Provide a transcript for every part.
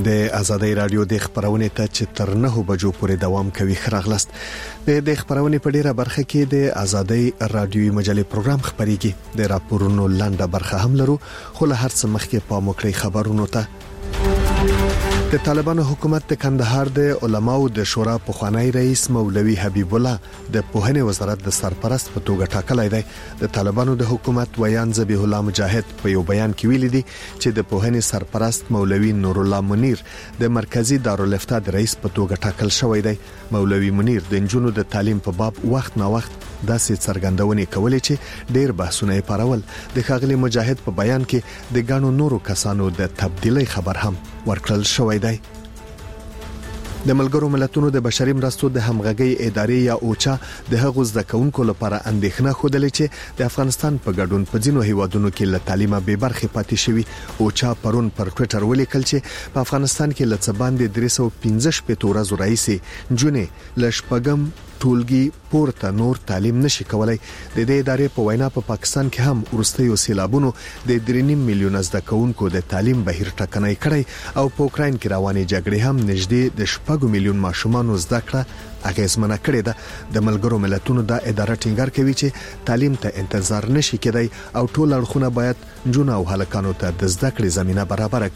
د آزادۍ رادیو د خبرونه ته چې تر 9 بجو پورې دوام کوي خراغلست د خبرونه په ډیره برخه کې د آزادۍ رادیوي مجلې پروګرام خبريږي د راپورونو لاندې برخه هم لرو خو له هر څه مخکې په موکړی خبرونو ته د طالبانو حکومت د کندهار د علماو د شورا پخوانی رئیس مولوي حبیب الله د پوهنې وزارت د سرپرست په توګه ټاکلی دی د طالبانو د حکومت ویان ذبیح الله مجاهد په یو بیان کې ویلي دي چې د پوهنې سرپرست مولوي نور الله منیر د مرکزی دارالفتاء د رئیس په توګه ټاکل شوی دی مولوي منیر د جنونو د تعلیم په باب وخت نا وخت داسې څرګندونې کولې چې ډېر بحثونه یې پارول د ښاغلي مجاهد په بیان کې د ګڼو نورو کسانو د تبدیلی خبر هم ورکړل شوی دی د ملګرو ملتونو د بشري مرستو د همغږي ادارې یا اوچا د هغو ځکونکو لپاره اندېښنه خوده چې د افغانستان په ګډون په ځینو هیوادونو کې له تعلیمه به برخه پاتې شوی اوچا پرون پر ټوئیټر ولیکل چې په افغانستان کې لڅ باندې 315 ورځې راځي جونې لشپګم ټولګي پورته نور تعلیم نشي کولای د دې ادارې په وینا په پاکستان کې هم ورستیو سیلابونو د 3.5 میلیون زده کوونکو د تعلیم بهیر ټکنۍ کړی او په اوکرين کې روانې جګړې هم نږدې د 6 میلیون ماشومان زده کړه اغیزمنه کړې ده د ملګرو ملتونو د ادارې ټینګار کوي چې تعلیم ته انتظار نشي کېدای او ټول اړخونه باید جون او هلکانو ته د زده کړې زمينه برابر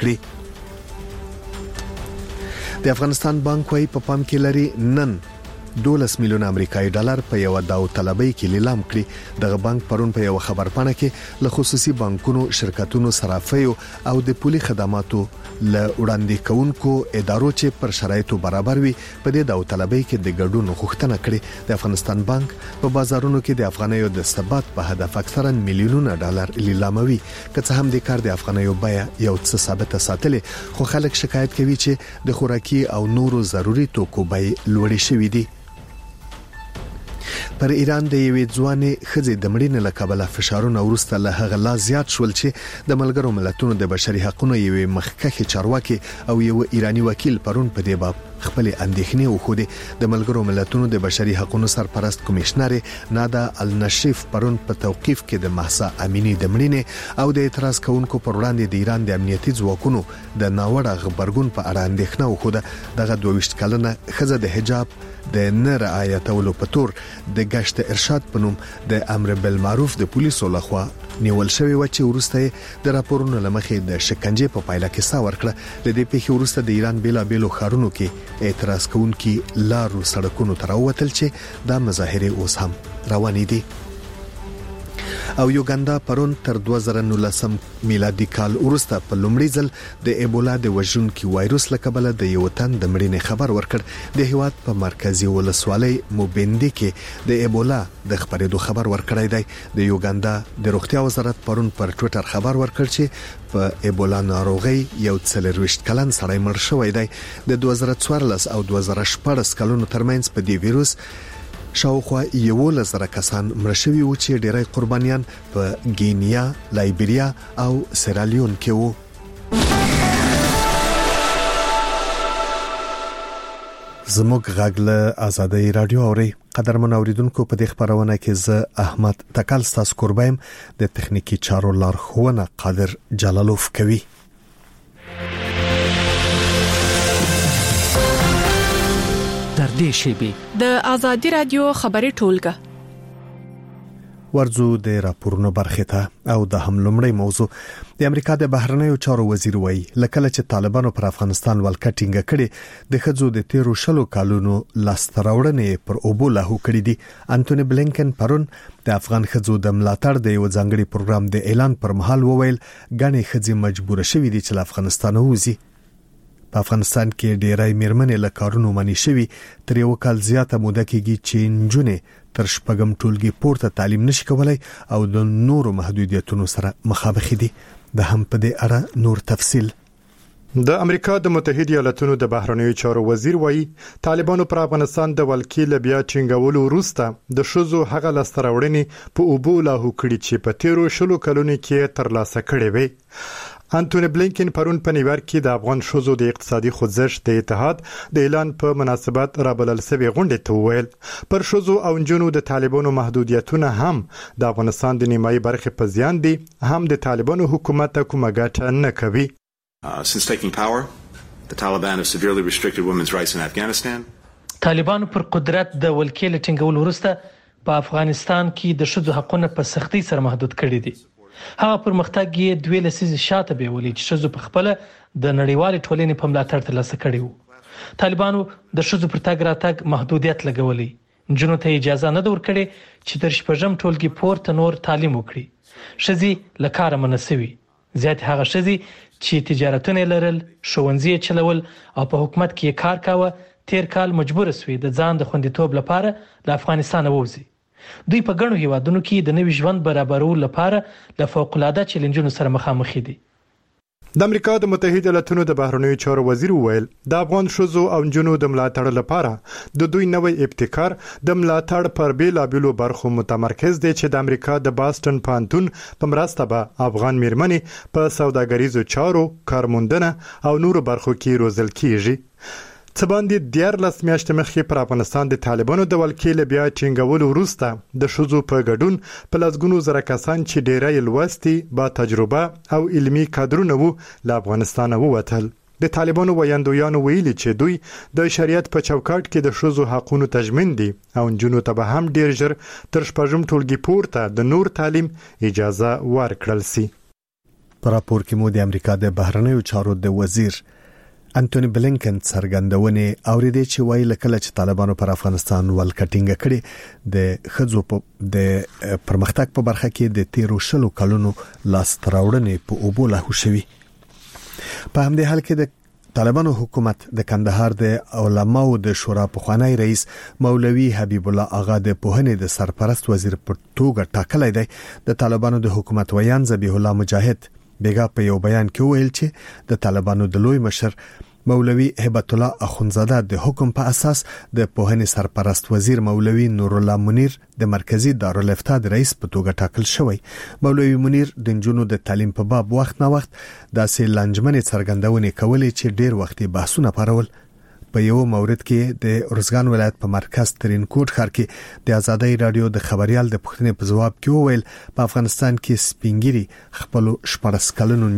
کړي د افغانستان بانک وايي په پام کې لري نن 12 میلیون امریکایي ډالر په یو داوطلبۍ کې لیلام کړی دغه بانک پرون په یو خبرپاڼه کې له خصوصي بانکونو شرکتونو صرافیو او د پولي خدماتو له وړاندې کوونکو ادارو چې پر شرایطو برابر وي په دې داوطلبۍ کې د ګډون غوښتنه کړې د افغانستان بانک په بازارونو کې د افغانیو د ثبات په هدف اکثرا میلیونونه ډالر لیلاموي که څه هم د کار د افغانیو بیا یو څه ثابت ساتلې خو خلک شکایت کوي چې د خوراکي او نورو ضروري توکو بیې لوړې شوې دي پر ایران د یوې ځوانې خځې د مړینې له کبله فشارونه ورسته له هغه لا زیات شول چې د ملګرو ملتونو د بشري حقوقو یوې مخکښه چارواکي او یو ایرانی وکیل پرون په دې باب خپل اندېښنې وښودې د ملګرو ملتونو د بشري حقوقو سرپرست کمشنر نادا النشیف پرون په توقیف کې د محسا امینی د مړینې او د اعتراض کوونکو پر وړاندې د ایران د امنیتي ځواکونو د ناوړه خبرګون په اړه اندېښنه وښوده دغه 22 کلنه خځه د حجاب د نر آیاتولو په تور د گشت ارشاد په نوم د امر بالمعروف د پولیسو لخوا نیول شوی و چې ورسته د راپورونو لمخې د شکنجې په پایله کې سا ورکړه د دې پیښې ورسته د ایران بیلابېلو ښارونو کې اعتراض کوونکي لارو سړکونو ته راووتل چې دا مظاهره اوس هم روانې دي او یوګاندا پرون تر 2019 میلادي کال وروسته په لومړي ځل د ایبولا د وژونکي وایروس لکبله د یو تن د مړینې خبر ورکړ د هیواد په مرکزی ولسوالۍ موبندي کې د ایبولا د خبرېدو خبر ورکړی دی د یوګاندا د روغتیا وزارت پرون پر ټوئیټر خبر ورکړ چې په ایبولا ناروغي یو 40 کلن سړی مړ شوی دی د 2014 او 2014 کلونو ترمنځ په دې وایروس شاوخوا 11,000 کسان مړ شوي وو چې ډېری قربانیان په ګینیا، لایبیریا او سیرالیون کې وو. زموږ غږ له آزادۍ رادیو اوري قدرمن اوریدونکو په دې خبرونه کې زه احمد تکل ستاسو قربایم د تخنیکی چارو لارښوونه قادر جلالوف کوي. در دې شیبه د آزادۍ رادیو خبري ټولګه ورځو د راپورونو برخه ته او د هملومړی موضوع د امریکا د بهرنیو چارو وزیر وایي لکه چې طالبانو پر افغانستان ولکټینګ کړي د خځو د 13 کالونو لاستراوړنې پر اوبو لاهو کړي دي. انټونی بلینکن پرون د افغان خځو د ملاتړ د یو ځانګړي پروګرام د اعلان پر مهال وویل غني خځې مجبور شوې دي چې افغانستان ووزي. په افغانستان کې ډېرای میرمنې له کارونو منې شوي تر یو کال زیاته موده کېږي چې نجونې تر شپږم ټولګي پورته تعلیم نشي کولای او د نورو محدودیتونو سره مخامخ دي. د هم په دې اړه نور تفصیل د امریکا د متحده ایالاتونو د بهرنیو چارو وزیر وایي طالبانو پر افغانستان د ولکې لبیا چنګولو وروسته د شوزو هغه لاستراوړنې په اوبو لاهو کړي چې په 13 کلونو کې ترلاسه کړي وي. انټونی بلینکن پرون په نیویارک کې د افغان شوزو د اقتصادي خوځښت د اتحاد د اعلان په مناسبت رابلل شوی غونډه ته وویل پر شوزو او جنونو د طالبانو محدودیتونه هم د افغانستان د نیمایي برخې په زیان دي هم د طالبانو حکومت کومه ګټه نه کوي. Since taking power, The Taliban have severely restricted women's rights in Afghanistan. طالبانو پر قدرت د ولکې له ټینګولو وروسته په افغانستان کې د ښځو حقونه په سختۍ سره محدود کړي دي. هغه پرمختګ یې 2 لسیزې شاته بیولې چې ښځو په خپل د نړیوال ټولنې په ملاتړ ترلاسه کړي وو. طالبانو د ښځو پر تګ راتګ محدودیت لګولې. نجونو ته اجازه نه ورکړي چې تر شپږم ټولګي پورته نور تعلیم وکړي. ښځې له کاره منع شوي. زیات هغه ښځې چې تجارتونه لرل، ښوونځي چلول او په حکومت کې کار کاوه، تیر کال مجبور شوي د ځان د خوندیتوب لپاره له افغانستان ووځي. دوی په ګڼو هیوادونو کې د نوي ژوند برابرولو لپاره له فوق‌العاده چیلنجونو سره مخامخ دي. د امریکا د متحده ایالاتونو د بهرنیو چارو وزیر وویل د افغان ښځو او نجونو د ملاتړ لپاره د دوی نوې ابتکار د ملاتړ پر بیلابیلو برخو متمرکز دی چې د امریکا د باستون پانتون په مرسته به افغان میرمنې په سوداګریزو چارو، کارموندنه او نورو برخو کې روزل کیږي. څه باندې 14 میاشتې مخکې پر افغانستان د طالبانو د ولکې له بیا ټینګولو وروسته د ښځو په ګډون په لسګونو زره کسان چې ډېری لوستي، با تجربه او علمي کادرونه وو له افغانستان ووتل. د طالبانو ویاندویانو ویلي چې دوی د شریعت په چوکاټ کې د ښځو حقوقو تضمین دي او نجونو ته به هم ډېر ژر تر شپږم ټولګي پورته د نور تعلیم اجازه ورکړل سي. په راپور کې مو د امریکا د بهرنیو چارو د وزیر انټونی بلینکن څرګندونه اوریدي چې وایي لکه چې طالبانو پر افغانستان ولکټینګ کړي د خځو په د پرمختګ په برخه کې د 13 کلونو لاس تراوړنې په اوبو له شوي. په همدې حال کې د طالبانو حکومت د کندهار د علماو د شورا پخوانی رئیس مولوی حبیب الله آغا د پوهنې د سرپرست وزیر په توګه ټاکلی دی. د طالبانو د حکومت ویان ذبیح الله مجاهد بیگا په یو بیان کې ویل چې د طالبانو د لوی مشر مولوی هبت الله اخونزاده د حکم په اساس د پوهنې سرپرست وزیر مولوی نور الله منیر د مرکزی دارالفتاء د رئیس په توګه ټاکل شوی. مولوی منیر د نجونو د تعلیم په باب وخت نه وخت داسې لنجمنې څرګندونې کولې چې ډیر وخت بحثونه پارول. په یو مورد کې د ارزګان ولایت په مرکز ترینکوټ ښار کې د آزادۍ رادیو د خبريال د پوښتنې په جواب کې وویل په افغانستان کې سپینګری خپل 14 کلنو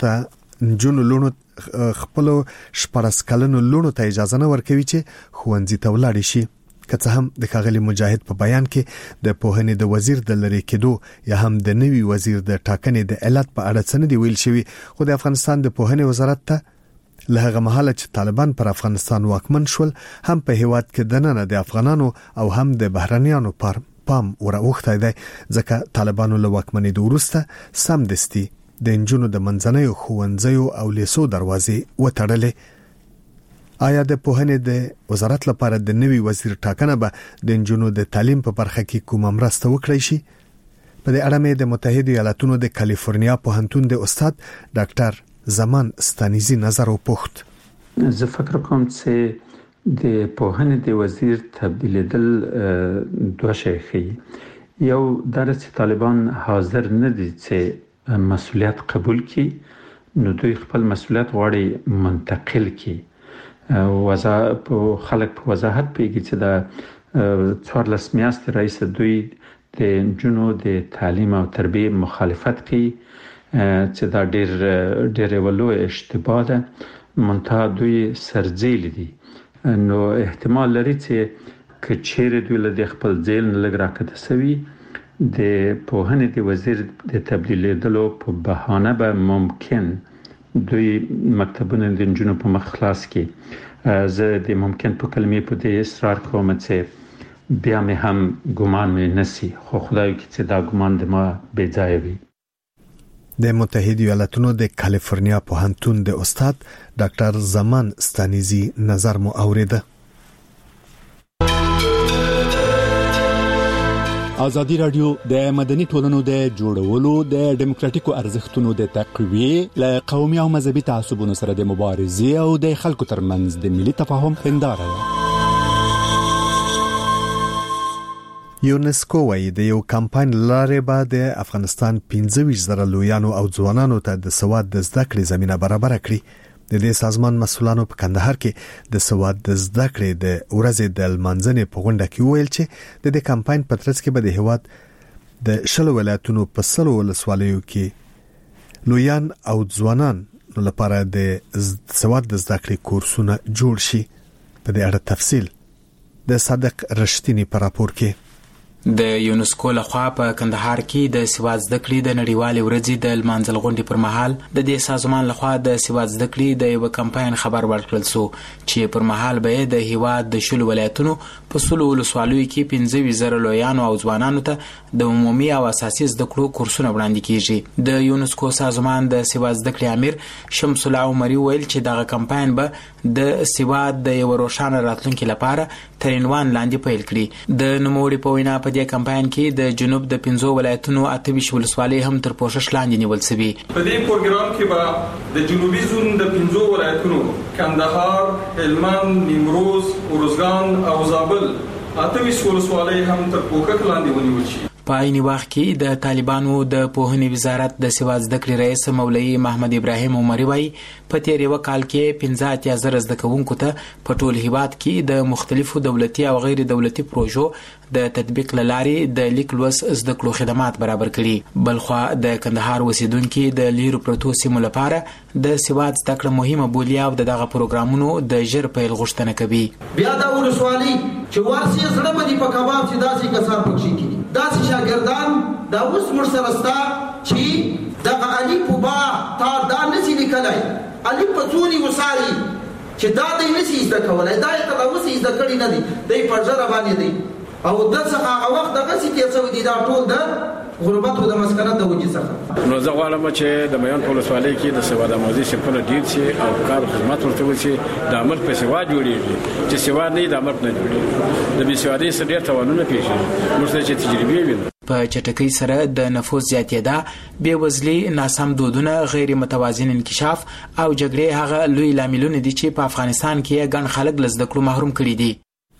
نجونو لونو خپل 14 کلنو لونو ته اجازه نه ورکوي چې ښوونځي ته ولاړ شي. که څه هم د ښاغلي مجاهد په بیان کې د پوهنې د وزیر د لری کېدو یا هم د نوي وزیر د ټاکنې د علت په اړه څه نه دی ویل شوی، خو د افغانستان د پوهنې وزارت ته له هغه مهاله چې طالبان پر افغانستان واکمن شول هم په هیواد کې دننه د افغانانو او هم د بهرنیانو پر پام وراوښتای دی، ځکه طالبانو له واکمنۍ وروسته سمدستي د نجونو د منځنیو ښوونځیو او لیسو دروازې وتړلې. آیا د پوهنې د وزارت لپاره د نوي وزیر ټاکنه به د نجونو د تعلیم په برخه کې کومه مرسته وکړي شي؟ په دې اړه مې د متحده ایالاتونو د کالیفورنیا پوهنتون د استاد ډاکټر زمان ستانیزی نظر وپوښت. زه فکر کوم چې د پوهنې د وزیر تبدیلیدل دوه شی ښیي. یو دا چې طالبان حاضر نه دي چې مسؤلیت قبول کړي، نو دوی خپل مسؤلیت غواړي منتقل کړي. خلک په وضاحت پیږي چې د 14 میاشتې رئیس دوی د نجونو د تعلیم او تربیه مخالفت کوي چې دا ډېر ولوي اشتباه ده. منتها دوی سرځیل دي، نو احتمال لري چې کچېره دوی له خپل ځیل نه لګ راکته سوي د پوهنې د وزیر د تبدیلیدلو په بهانه به ممکن دوی مکتبونه د نجونو په مخ خلاص کړي. زه د ممکن په کلمې په دې اصرار کوم چې بیا مې هم ګمان مې نسی، خو خدای کې چې دا ګمان د ما بې ځای وي. د متحده ایالاتونو د کالیفورنیا پوهنتون د استاد ډاکټر زمان ستانیزی نظر مو اوریده. ازادي رادیو د مدني ټولنو د جوړولو د دیموکراتیکو ارزښتونو د تقویه له قومي او مذهبي تعصبونو سره د مبارزې او د خلکو ترمنځ د ملي تفاهم هنداره ده. یونسکو وايي د یو کمپاین لارې به د افغانستان 15,000 لویانو او ځوانانو ته د سواد د زده کړې زمينه برابر کړي. د دې سازمان مسؤلانو په کندهار کې د سواد د زده کړې د ورځې د لمانځنې په غونډه کې ویل چې د دې کمپاین په ترڅ کې به د هیواد د 10 ولایتونو په 100 ولسوالیو کې لویان او ځوانان نو لپاره د سواد د زده کړې کورسونه جوړ شي. په دې اړه تفصیل د صادق رښتینی په راپور کې. د یونسکو لخوا په کندهار کې د سواد زده کړې د نړیوالې ورځې د لمانځل غونډې پر مهال د دې سازمان لخوا د سواد زده کړې د یو کمپاین خبر ورکړل شو چې پر مهال به د هیواد د شلو ولایتونو په سلو ولسوالیو کې 15,000 لویانو او ځوانانو ته د عمومي او اساسي زده کړو کورسونه وړاندې کیږي. د یونسکو سازمان د سواد زده کړې امیر شمس الله عمري ویل چې دغه کمپاین به د سواد د یو روښانه راتلونکي لپاره تر عنوان لاندې پیل کړي. د نوموړي په وینا په دې کمپاین کې د جنوب د 15 ولایتونو 28 ولسوالۍ هم تر پوښښ لاندې نیول شوي. په دې پروګرام کې به د جنوبي زون د 15 ولایتونو کندهار، هلمند، نیمروز، اروزګان او زابل 28 ولسوالۍ هم تر پوښښ لاندې ونیول شي. په عین وخت کې د طالبانو د پوهنې وزارت د سواد زده کړې رئیس مولوي محمد ابراهیم عمري وایي په تیر یو کال کې 15,000 زده کوونکو ته په ټول هیواد کې د مختلفو دولتي او غیر دولتي پروژو د تطبیق لارې د لیک لوست زده کړو خدمات برابر کړي. بلخوا د کندهار اوسیدونکو د لیرو پروتو سیمو لپاره د سواد زده کړه مهمه بولي او دغه پروګرامونو د ژر پیل غوښتنه کوي. بیا دا ولسوالي چې ورسي زړه باندې په کباب چې داسې کسان پکې کړي داسې شاګردان دا اوس موږ سره ستا چې دغه علي په با تا دا نسی لیکلای علي په څونی وساري چې دا د نسی زده کولای دا ته دا اوس زده کړی نه دی د پرځره باندې دی او د څنګه هغه وخت دغه سي کې څو دي دا ټول د غربت او د مسکنت د وجې څخه. نو زه غواړم چې د میان په ولسوالۍ کې د سواد آموزي سیمپل ډیر شي او کار خدمات ورته وشي د عمل په سواد جوړیږي چې سواد نه د عمل نه جوړیږي. د بي سوادي سره ډیر توانونه پیښیږي موږ چې تجربه وینو. په چټکۍ سره د نفوس زیاتېدا، بېوزلي، ناسم دودونه، غیر متوازن انکشاف او جګړې هغه لوی لاملونه دي چې په افغانستان کې ګڼ خلک له زده کړو محروم کړي دي.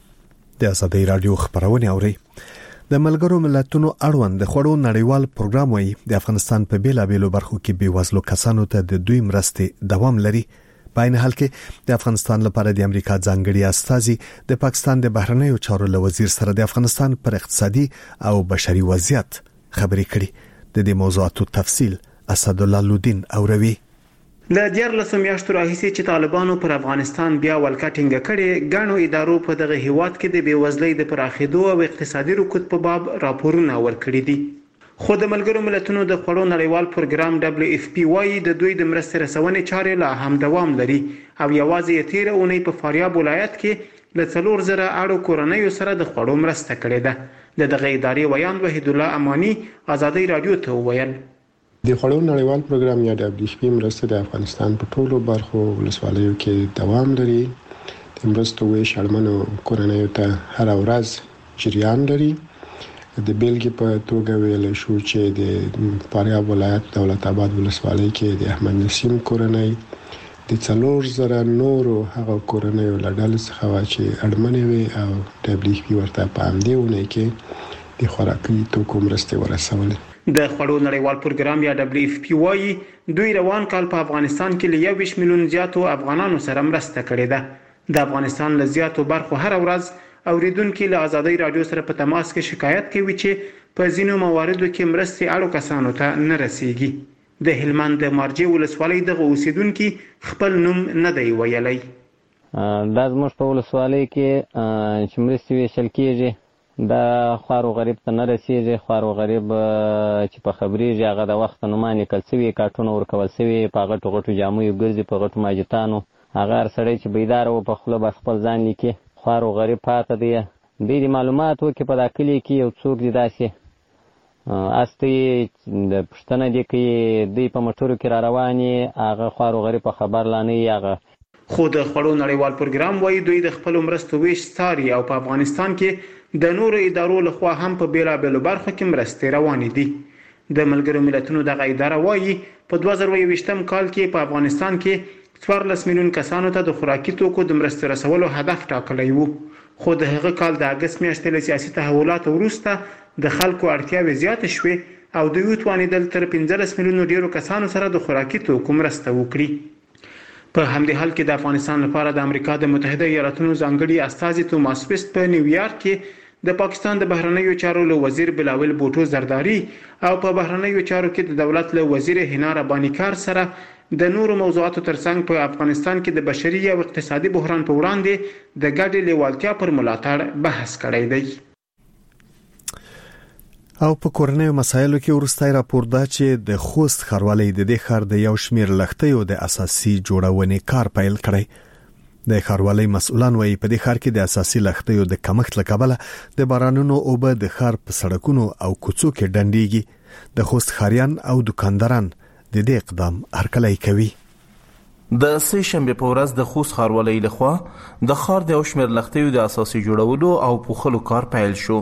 د ازادۍ رادیو خبرونه اوري. د ملګرو ملتونو اړوند د خوړو نړیوال پروګرام وایي د افغانستان په بیلابېلو برخو کې بېوزلو کسانو ته د دوی مرستې دوام لري. په عین حال کې د افغانستان لپاره د امریکا ځانګړي استازي د پاکستان د بهرنیو چارو له وزیر سره د افغانستان پر اقتصادي او بشري وضعیت خبرې کړي. د دې موضوعاتو تفصیل اسدالله لودین اوروي. له 14 میاشتو راهیسې چې طالبانو پر افغانستان بیا ولکه ټینګه کړې، ګڼو ادارو په دغه هیواد کې د بېوزلۍ د پراخېدو او اقتصادي رکود په باب راپورونه ورکړي دي. خو د ملګرو ملتونو د خوړو نړیوال پروګرام WFP وايي د دوی د مرستې رسونې چارې لا هم دوام لري او یوازې تیر اونۍ په فاریاب ولایت کې له 4,000 اړو کورنیو سره د خوړو مرسته کړې ده. دغه ادارې ویان وحید الله امانی ازادۍ رادیو ته وویل د خوړو نړیوال پروګرام یا WFP مرسته د افغانستان په ټولو برخو ولسوالیو کې دوام لري. د مرستو ویش اړمنو کورنیو ته هر ورځ جریان لري. د بیلګې په توګه ویل شو چې د فاریاب ولایت دولت آباد ولسوالۍ کې د احمد نسیم کورنۍ د 4,000 نورو هغه کورنیو له ډلې څخه چې اړمنې وي او WFP ورته په همدې ونې کې د خوراکي توکو مرستې ورسولې. د خوړو نړیوال پروګرام یا WFP وايي دوی روان کال په افغانستان کې له 21 میلیون زیاتو افغانانو سره مرسته کړې ده. د افغانستان له زیاتو برخو هر ورځ اوریدونکو له ازادۍ رادیو سره په تماس کې شکایت کوي چې په ځینو مواردو کې مرستې اړو کسانو ته نه رسیږي. د هلمند د مارجې ولسوالۍ دغه اوسیدونکو خپل نوم نه دی ویلی. دا زموږ په ولسوالۍ کې چې مرستې ویشل کېږي دا خوار و غریب ته نه رسیږي. خوار و غریب چې په خبرېږي هغه د وخت نومان لیکل سوي، کارټونه ورکول سوي، په غټو غټو جامو ګرځي، په غټو ماجتانو. هغه هر سړی چې بیداره و په خوله بس خپل ځان لیکي. خوار و غریب پاته دی. دوی د معلومات وکړي په دا کلي کې یو څوک دی داسې استی د پښتنه دی کې دوی په موټرو کې را روانې هغه خوار و غریب په خبر لا نه هغه. خو د خوړو نړیوال پروګرام وايي دوی د خپل مرستو ویش څاري او په افغانستان کې د نورو ادارو لخوا هم په بیلابېلو برخو کې مرستې روانې دي. د ملګرو ملتونو دغه اداره وايي په 2021 کال کې په افغانستان کې 14 میلیون کسانو ته د خوراکي توکو د مرستې رسولو هدف ټاکلی وو. خو د هغه کال د اګست میاشتې له سیاسي تحولاتو وروسته د خلکو اړتیاوې زیاتې شوې او دوی وتوانېدل تر 15 میلیونو ډیرو کسانو سره د خوراکي توکو مرسته وکړي. په همدې حال کې د افغانستان لپاره د امریکا د متحده ایالاتونو ځانګړي استازي توماس ویست په نیویارک کې د پاکستان د بهرنیو چارو له وزیر بلاول بوټو زرداری او په بهرنیو چارو کې د دولت له وزیر حنا ربانی کار سره د نورو موضوعاتو ترڅنګ په افغانستان کې د بشري او اقتصادي بحران په وړاندې د ګډې لیوالتیا پر ملاتړ بحث کړی دی. او په کورنیو مسایلو کې ورستای راپور ده چې د خوست ښاروالۍ د دې ښار د یو شمیر لښتیو د اساسي جوړونې کار پیل کړی. د ښاروالۍ مسؤلان وایي په دې ښار کې د اساسي لښتیو د کمښت له کبله د بارانونو اوبه د ښار په سړکونو او کوڅو کې ډنډېږي. د خوست ښاریان او دکانداران د دې اقدام هرکلی کوي. د سه شنبه په ورځ د خوست ښاروالۍ لخوا د ښار د یو شمیر لښتیو د اساسي جوړولو او پوښلو کار پیل شو.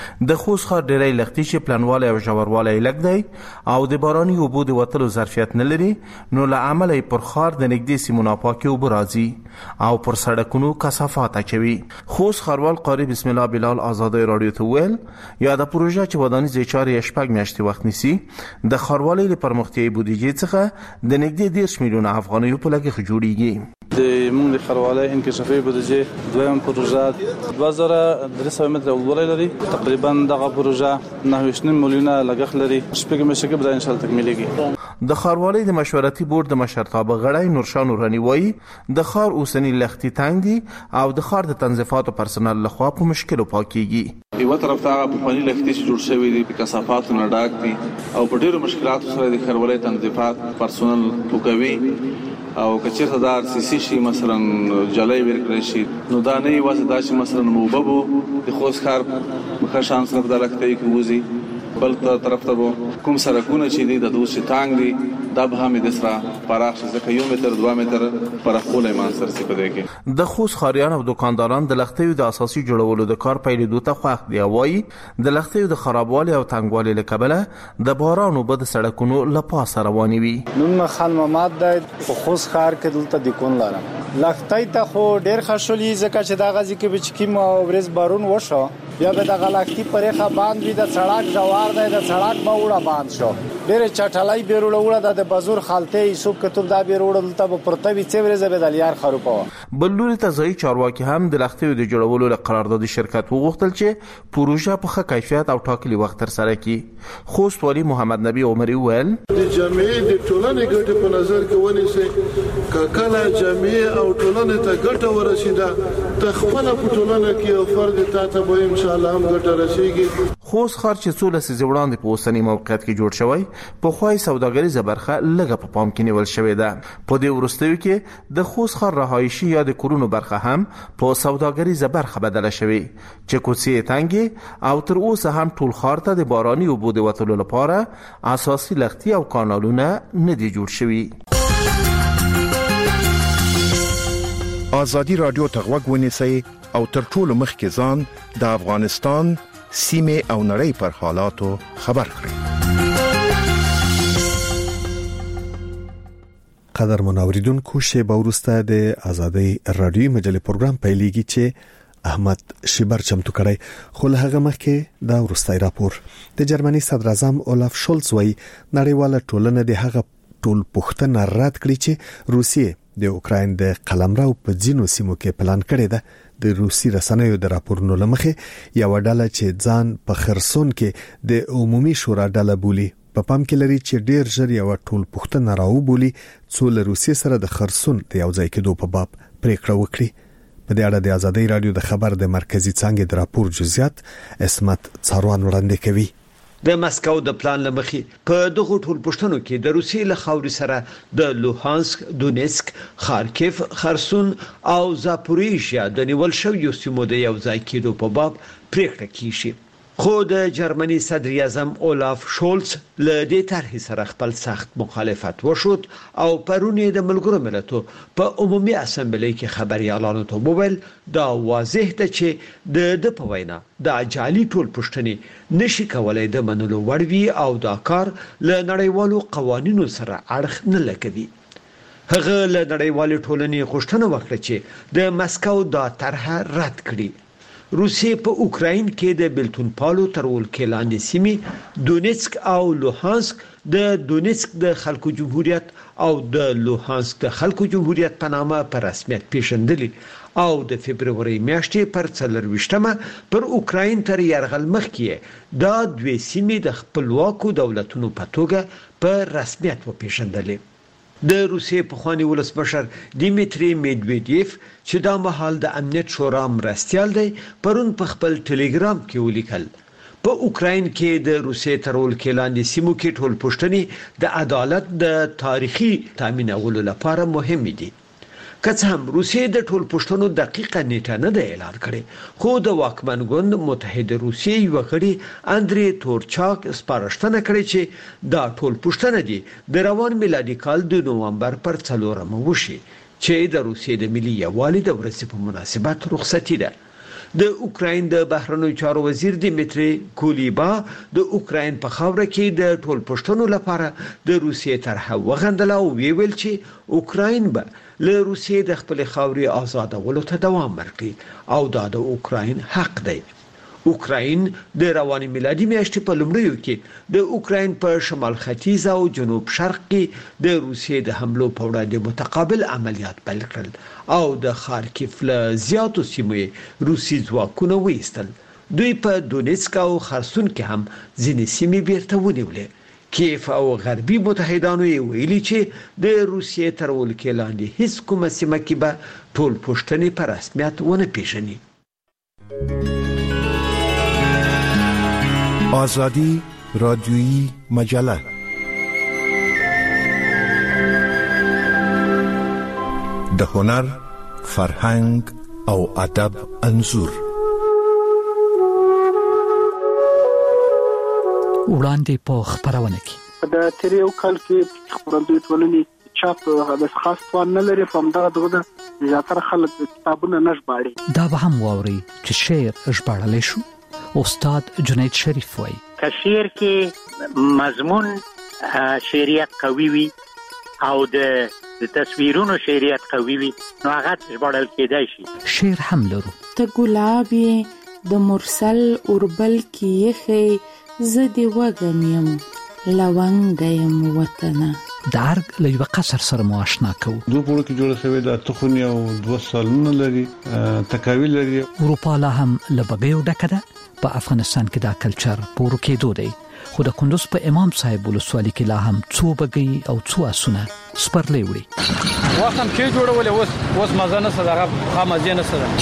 د خوست ښار ډېری لښتي چې پلانوالی او ژوروالی لږ دی او د باراني اوبو د وتلو ظرفیت نه لري، نو له امله پر ښار د نږدې سیمو ناپاکې اوبه راځي او پر سړکونو کثافات اچوي. خوست ښاروال قاری بسم الله بلال ازادۍ راډیو ته وویل یاده پروژه چې ودانیزې چارې یې 6 میاشتې وخت نیسي د ښاروالۍ له پرمختیایي بودیجې څخه د نږدې 10 میلیونه افغانیو په لګښت جوړیږي. د موږ د ښاروالۍ انکشافي بودیجې دویم پروژه 2300 متره اوږدوالی لري. تقریبا دغه پروژه 9.9 میلیونه لګښت لري. شپږ میاشتې کې به ان شاء الله تکمیلېږي. د ښاروالۍ د مشورتي بورډ د مشرتابه غړی نورشاه نوراني وایي د ښار اوسنی لښتي تنګ دي او د ښار د تنظیفاتو پرسنل لخوا په مشکلو پاکيږي. یو طرف ته په پنی لښتي چې جوړ شوی دي په کثافاتو نه ډک دي او په ډیرو مشکلاتو سره د ښاروالۍ تنظیفات پرسنل ټوکوي او کچېرته دا RCC شي مثلا جلای ورکړي شي نو دا نه یوازې دا چې مثلا موببو د خوست ښار مخه شان سره د لښتي کوزي بل طرف ته کوم سرکونه چې دي د دوسي تانګ دي دا به هم د سره پراخ شي ځکه 1 متر 2 متر پراخوله مانسر سي پدې کې. د خوست ښاریان او دکانداران د لښتیو د اساسي جوړولو د کار پیلېدو ته خوښ دي. وایي د لښتیو د خرابوالي او تنګوالي له کبله د باران او بد سړکونو لپاسه رواني وي. نن خان محمد د خوست ښار کې دلته د کون لارم لښتي ته خو ډېر خښولي ځکه چې دا غزي کې بچکیم او ورځ بارون وشو بیا به د غلاکتی پرېخه باندې د سړک جوار دی د سړک به وړه باند شو ډېر چټلای بیروړه وړه د بازور خالته یوسف کتب دا بیروړه دلته په پرتوي څوره زبې د لیار خروپه بلوري تزای چارواکي هم د لښتیو د جوړولو له قرارداد شرکت وغوښتل چې پروژه په ښه کیفیت او ټاکلي وخت تر سره کړي. خوست والی محمد نبی عمري ویل د جامعې د ټولنې ګټه په نظر کې ونیسي کله جامعې او ټولنې ته ګټه ورسیده ته خپل په ټولنه کې او فرد ته به ان شاء الله هم ګټه رسیږي. خوست ښار چې څو لسیزې وړاندې په اوسني موقعیت کې جوړ شوی په خوای سوداګریزه برخه لږه په پام کې نیول شوې ده. په دې وروستیو کې د خوست ښار رهایشي یا د کورونو برخه هم په سوداګریزه برخه بدله شوې چې کوڅې تنګې او تر اوسه هم ټول ښار ته د باراني اوبو د وتلو لپاره اساسي لښتي او کانالونه نه دي جوړ شوي. ازادي رادیو ته غوږ ونیسئ او تر ټولو مخکې ځان د افغانستان سیمه او نړۍ پر حالاتو خبر کړئ. قدر منوریدونکو شیبه وروسته د ازادي رادیو مجلې پروګرام پیلېږي چې احمد شیبر چمتو کړی. خو له هغه مخکې دا وروستای راپور د جرمني صدر اعظم اولاف شولز وایي نړیواله ټولنه د هغه ټول پوښتنه رد کړي چې روسیې د اوکراین د قلمرو په ځینو سیمو کې پلان کړی ده. د روسي رسنیو د راپورونو لمخه یو ډله چې ځان په خرسون کې د عمومي شورا ډله بولی په پام کې لري چې ډیر ژر یو ټول پوښتنه راو بولی څو له روسي سره د خرسون د یو ځای کېدو په باب پریکړه وکړي. په دې اړه د ازادي رادیو د خبر د مرکزی څنګه د راپور جزئیات اسمت څاروان وړاندې کوي. د مسکو د پلان لمخې په دغه ټول پښتنو کې د روسي له خاوري سره د لوهانسک، دونیسک، خارکیف، خرسون او زاپوریژیا د نیول شویو سیمو د یو ځای کېدو په باب پریکړه کیږي. خو د جرمني صدر اعظم اولاف شولز له دې طرحې سره خپل سخت مخالفت وشود او پرونی د ملګرو ملتونو په عمومي اسمبلی کې خبريالانو ته وویل دا واضح ده چې د په وینا د جعلي ټول پښتني نشي کولای د منلو وړ وي او دا کار له نړیوالو قوانینو سره اړخ نه لګوي. هغه له نړیوالې ټولنې غوښتنه وکړه چې د مسکو دا طرح رد کړي. روسیې په اوکراین کې د بلتون پالو تر ولکې لاندې سیمې دونیسک او لوهانسک د دونیسک د خلکو جمهوریت او د لوهانسک د خلکو جمهوریت په نامه په رسمیت پیژندلې او د فبرवरी میاشتې پر 24مه پر اوکراین تر یرغل مخکې دا دوه سیمې د خپلواکو دولتونو په توګه په رسمیت وپیژندلې. د روسیې پخوانی ولسمشر دیمیتری میدویدیف چې دا مهال د امنیت شورا مرستیال دی پرون په خپل ټلګرام کې ولیکل په اوکراین کې د روسیې تر ولکې لاندې سیمو کې ټول پښتني د عدالت د تاریخي تامینولو لپاره مهم دي. که څه هم روسیې د ټول پښتنو دقیقه نیټه نه ده اعلان کړې خو د واکمن ګوند متحده روسیې یو غړي اندری تورچاک سپارښتنه کړې چې دا ټول پښتنه دي د روان میلادي کال د نوامبر پر 4مه وشي چې د روسیې د ملي یووالي د ورځې په مناسبت رخصتي ده. د اوکراین د بهرنیو چارو وزیر دیمیتری کولیبا د اوکراین په خاوره کې د ټول پښتنو لپاره د روسیې طرحه وغندله او ویل چې اوکراین به له روسیې د خپل خاوري آزادولو ته دوام ورکړي او دا د اوکراین حق دی. اوکراین د رواني میلادي میاشتې په لومړیو کې د اوکراین په شمال ختیځ او جنوب شرق کې د روسیې د حملو په وړاندې متقابل عملیات پیل کړل او د خارکیف له زیاتو سیمو روسي ځواکونه وایستل. دوی په دونیتسک او خرسون کې هم ځینې سیمې بیرته ونیولې. کیف او غربي متحدانو یې ویلي چې د روسیې تر ولکې لاندې هیڅ کومه سیمه کې به ټول پښتني په رسمیت ونه پیژني. آزادی رادیویی مجله د هنر، فرهنګ او ادب انځور وړاندې په خبرونه کې د تیریو کال کې خبرندوی ټولنې چاپ د خاص توان نه لري په همدغه دغه زیاتره خلک کتابونه نه ژباړي. دا به هم واوري چې شعر ژباړلی شو. استاد جنید شریف وای که شعر کې مضمون شعریت قوي وي او د تصویرونو شعریت قوي وي نو هغه ژباړل کېدای شي. شعر هم لرو. ته ګلاب د مرسل اوربل کې یخې زدي وګم يم لونګ يم وطنه. د ارګ له یو قصر سره مو آشنا کوو. دوه پوره کې جوړه شوې ده تخونی او 2 سالونه لري تکاوی لري. اروپا لا هم لبګیو ډکه ده. په افغانستان کې دا کلچر پورو کېدو دی خو د کندوز په امام صاحب ولسوالۍ کې لا هم څو بګي او څو اسونه سپرلې وړي. وخت هم کې جوړولې اوس مزه نه سره خامزه نه سره.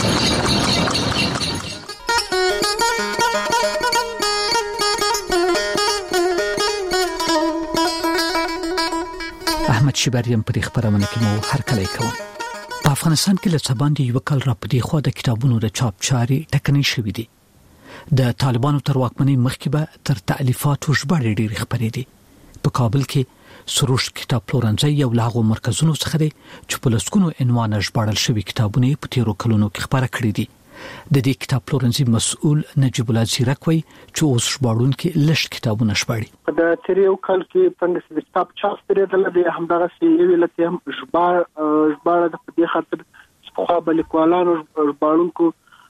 احمد شبریم په خبرونه کې مو هر کله کوم. په افغانستان کې له سباندې یو کال را پدې خو د کتابونو د چاپ چاري ټکنۍ شوې دي. د طالبانو تر واکمنۍ مخکې به تر تالیفات ژباړې ډېرې خبرې دي. په کابل کې سروش کتاب پلورنځي یو لاغو مرکزونو څخه دی چې په لسګونو عنوان ژباړل شوی کتابونه په تیرو کلونو کې خبره کړې دي. د دې کتاب پلورنځي مسؤل نجیب الله زیرک وایي چې اوس ژباړونکي لږ کتابونه ژباړي. د تیریو کال کې څنګه چې کتاب چاپ پرېدل دي همدغه یو لته هم ژباړه د دې خاطر خو بل لیکوالانو ژباړونکو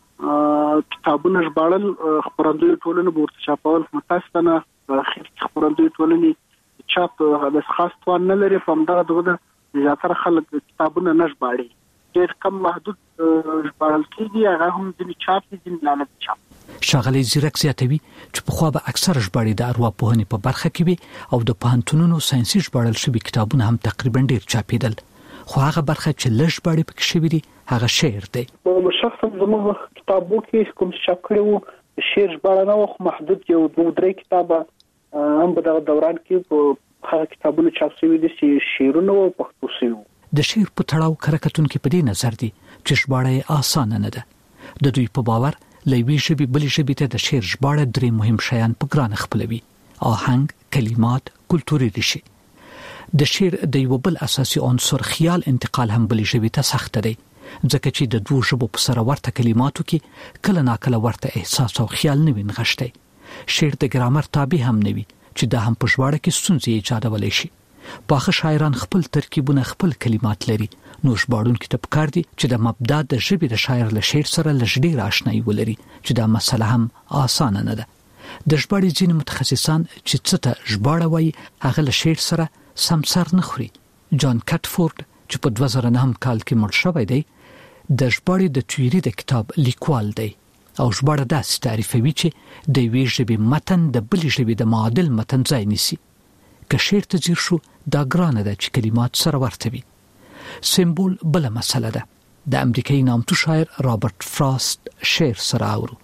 کتابونه ژباړل خبرندوی ټولنه ورته چاپول متاسفانه اخر خبرندوی ټولنه چاپ د خاص توان نه لري په همدغه دغه زیاتره خلک کتابونه نه ژباړي. ډېر کم محدود ژباړل کېږي هغه هم ځینې چاپ دي ځینې لعنت چاپ. شاغلی زیرک زیاتوي چې په خو به اکثر ژباړې د ارواپوهنې په برخه کې وي او د پوهنتونونو ساينسي ژباړل شوي کتابونه هم تقریبا ډېر چاپېدل خو هغه برخه چې لږ ژباړې پکې شوي دي هغه شعر دی. شخصا زموږ کتابو کې کوم چاپ کړو شعر ژباړه نه خو محدود یو 2-3 کتابه هم په دغه دوران کې په هغه کتابونو چاپ شوي دي چې شعرونه او پښتو شعر. د شعر په تړاو کرکټون کې په دې نظر دي چې ژباړه آسان نه ده. د دوی په باور لوي ژبې بلې ژبې ته د شعر ژباړه درې مهم شیان په ګران خپلوي: آهنګ، کلمات، کلتوري ریښې. د شعر د یو بل اساسي عنصر خیال انتقال هم بلې ژبې ته سخت دی ځکه چې د دوه ژبو په سره ورته کلماتو کې کله ناکله ورته احساس او خیال نه وینغشتي. شعر د ګرامر تابع هم نه وي چې دا هم په ژباړه کې ستونزې ایجادولی شي. باخه شاعران خپل ترکیبونه خپل کلمات لري نو ژباړونکي ته پکار دي چې د مبدا د ژبې د شاعر له شعر سره لږ ډېر آشنایي ولري چې دا مسله هم آسانه نه ده. د ژباړې ځینې متخصصان چې څه ته ژباړه وایي هغه له شعر سره سم سر نه خوري. جان کټفورد چې په 2009 کال کې مړ شوی دی د ژباړې د تیوري د کتاب لیکوال دی او ژباړه داسې تعریفوي چې د یوې ژبې متن د بلې ژبې د معادل متن ځای نیسي. که شعر ته ځیر شو دا ګرانه ده چې کلمات سره ورته وي. سمبول بله مسله ده. د امریکایي نامتو شاعر رابرټ فراست شعر سره اورو.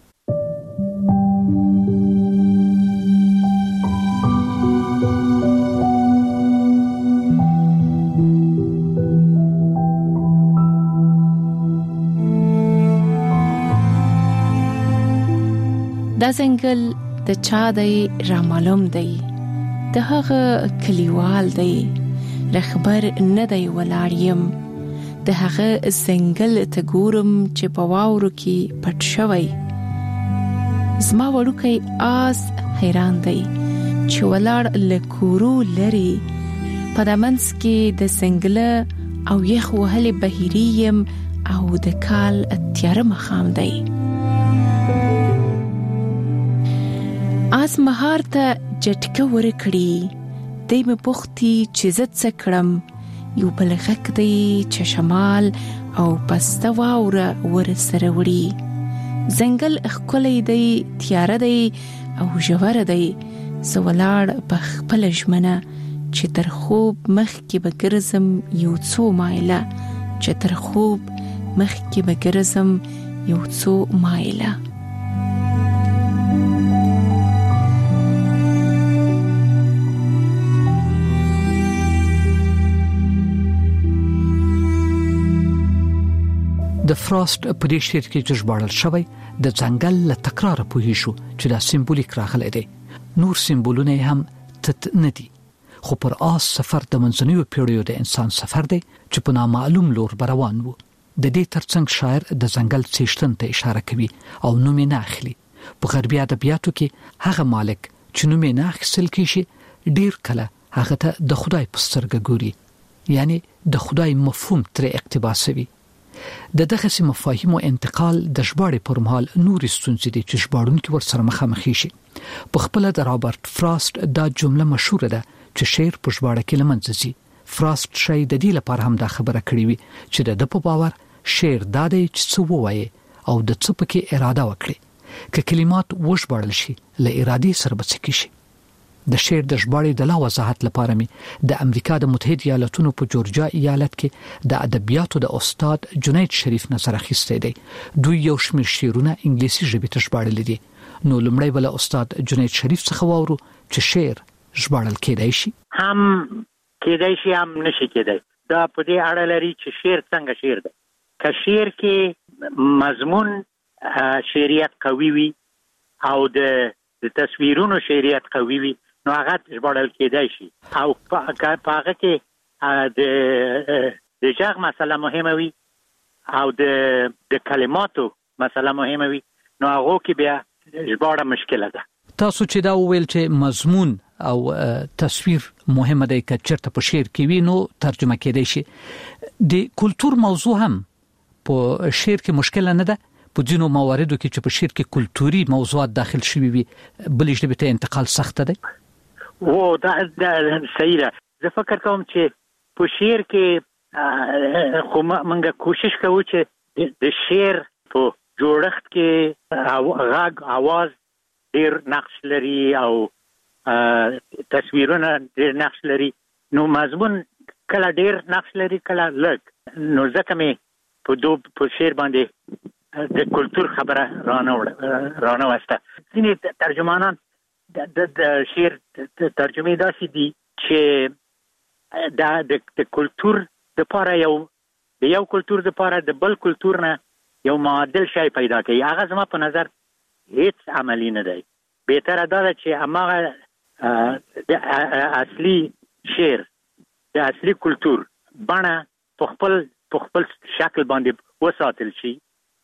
دا ځنګل د چا دی را معلوم دی، د هغه کلیوال دی، رخبر نه دی ولاړ یم. د هغه ځنګل ته ګورم چې په واورو کې پټ شوی. زما وړوکی آس حیران دی چې ولاړ له کورو لري په دمنځ کې د ځنګله او یخ وهلې بهیري یم او د کال تیاره ماښام دی. آس مهار ته جټکه ورکړي، دی مې پوښتي چې زه څه کړم. یو بل غږ دی چې شمال او پسته واوره ورسره وړي. ځنګل ښکلی دی، تیاره دی او ژوره دی. زه ولاړ په خپله ژمنه چې تر خوب مخکې به ګرځم یو څو مایله، چې تر خوب مخکې به ګرځم یو څو مایله. د فراست په دې شعر کې چې ژباړل شوی د ځنګل له تکرار پوهی شو چې دا سمبولیک راغلی دی. نور سمبولونه هم تت نه دي، خو پر آس سفر د منځنیو پیړیو د انسان سفر دی چې په نامعلوم لور روان وو. د دې ترڅنګ شاعر د ځنګل څښتن ته اشاره کوي او نوم یې نه اخلي. په غربي ادبیاتو کې هغه مالک چې نوم یې نه اخیستل کیږي ډیر کله هغه ته د خدای په سترګه ګوري، یعنی د خدای مفهوم تر اقتباسوي. د دغه مفاهیمو انتقال د ژباړې پر مهال نورې ستونزې دي چې ژباړونکي ورسره مخامخ شي. په خپل د رابرټ فراست دا جمله مشهوره ده چې شعر په ژباړه کې لمنځه ځي. فراست شاید د دې لپاره هم دا خبره کړې وي چې د په باور شعر دا دی چې څه ووایي او د څه پکې اراده وکړي. که کلمات وژباړل شي له ارادې سره به څه کیږي. د شعر د ژباړې د لا وضاحت لپاره می د امریکا د متحده ایالاتونو په جورجیا ایالت کې د ادبیاتو د استاد جنید شریف نظر اخیستی دی. دوی یو شمېر شعرونه انګلیسي ژبې ته ژباړل دي. نو لومړی بل استاد جنید شریف څخه واورو چې شعر ژباړل کېدای شي، هم کېدای شي هم نشي کېدای. دا په دې اړه لري چې شعر څنګه شعر دی. که شعر کې مضمون شعریت قوي وي او د تصویرونو شعریت قوي وي نو هغه ژباړل کېدای شي. او په هغه کې د ژغ مسله مهمه وي او د کلماتو مسله مهمه وي نو هغه کې بیا ژباړه مشکله ده. تاسو چې دا وویل چې مضمون او تصویر مهمه دی که چېرته په شعر کې وي نو ترجمه کېدای شي. د کلتور موضوع هم په شعر کې مشکل نه ده. په ځینو مواردو کې چې په شعر کې کلتوري موضوعات داخل شوي وي بلې ژبې ته انتقال سخت دی. دا صحیح ده. زه فکر کوم چې په شعر کې خو موږ کوشش کوو چې د شعر په جوړښت کې غږ आवाज ډیر نقش لري او تصویرونه ډیر نقش لري. نو مضمون کله ډیر نقش لري کله لږ. نو ځکه مې په شعر باندې د کلتور خبره رانه وسته. ځینې ترجمانان د شعر ترجمه داسې دي چې د کلتور لپاره یو کلتور لپاره د بل کلتور نه یو معادل شی پیدا کوي. هغه زما په نظر هیڅ عملی نه دی. بهتره دا ده چې هماغه د اصلي شعر د اصلي کلتور بڼه په خپل شکل باندې وساتل شي.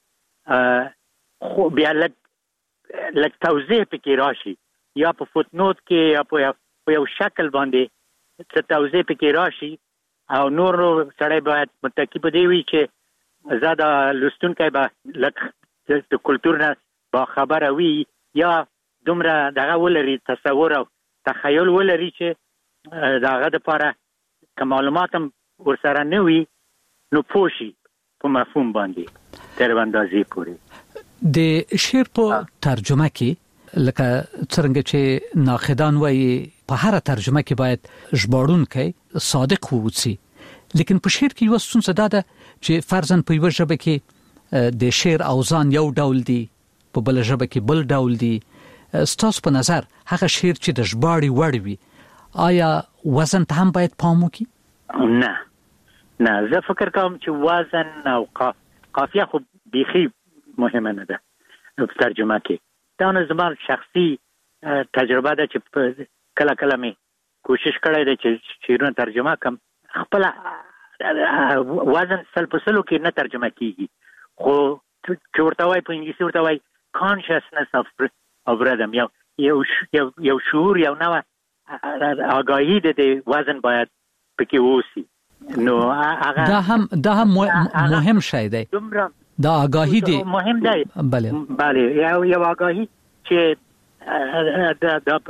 خو بیا لږ توضیح پکې راشي یا په فوتنوت کې یا په یو شکل باندې څه توضیح پکې راشي او نور سړی باید متکی په دی وي چې زه د لوستونکی به لږ د کلتور نه باخبره وي یا دومره دغه ولري تصور او تخیل ولري چې د هغه دپاره که معلومات هم ورسره نه وي نو پوه شي په مفهوم باندې تر اندازې پورې د شعر په ترجمه کې لکه څنګه چې ناقدان وایي په هر ترجمه کې باید ژباړونکی صادق ووسی، لیکن په شعر کې یو څه ده چې فرضاً په یو ژبه کې د شعر اوزان یو ډول دي، په بل ژبه کې بل ډول دي. ستاسو په نظر هغه شعر چې د ژباړې وړ وي آیا وزن ته هم باید پام وکړي؟ نه زه فکر کوم چې وزن او قافیه خو بیخي مهمه نه ده په ترجمه کې. دا نه زما شخصي تجربه ده چې کله کله می کوشش کړی دی چې شعرونه ترجمه کم، خپل وزن سلپسلو کې نه ترجمه کیږي، خو چې ورته وای په انګلیسي ورته وای consciousness of rhythm، یو شعور، یو نوع آگاهی د وزن باید پکې ووسی. نو دا هم مهم شی دی، دا آگاهی دی مهم دی. بله یو آگاهی چې د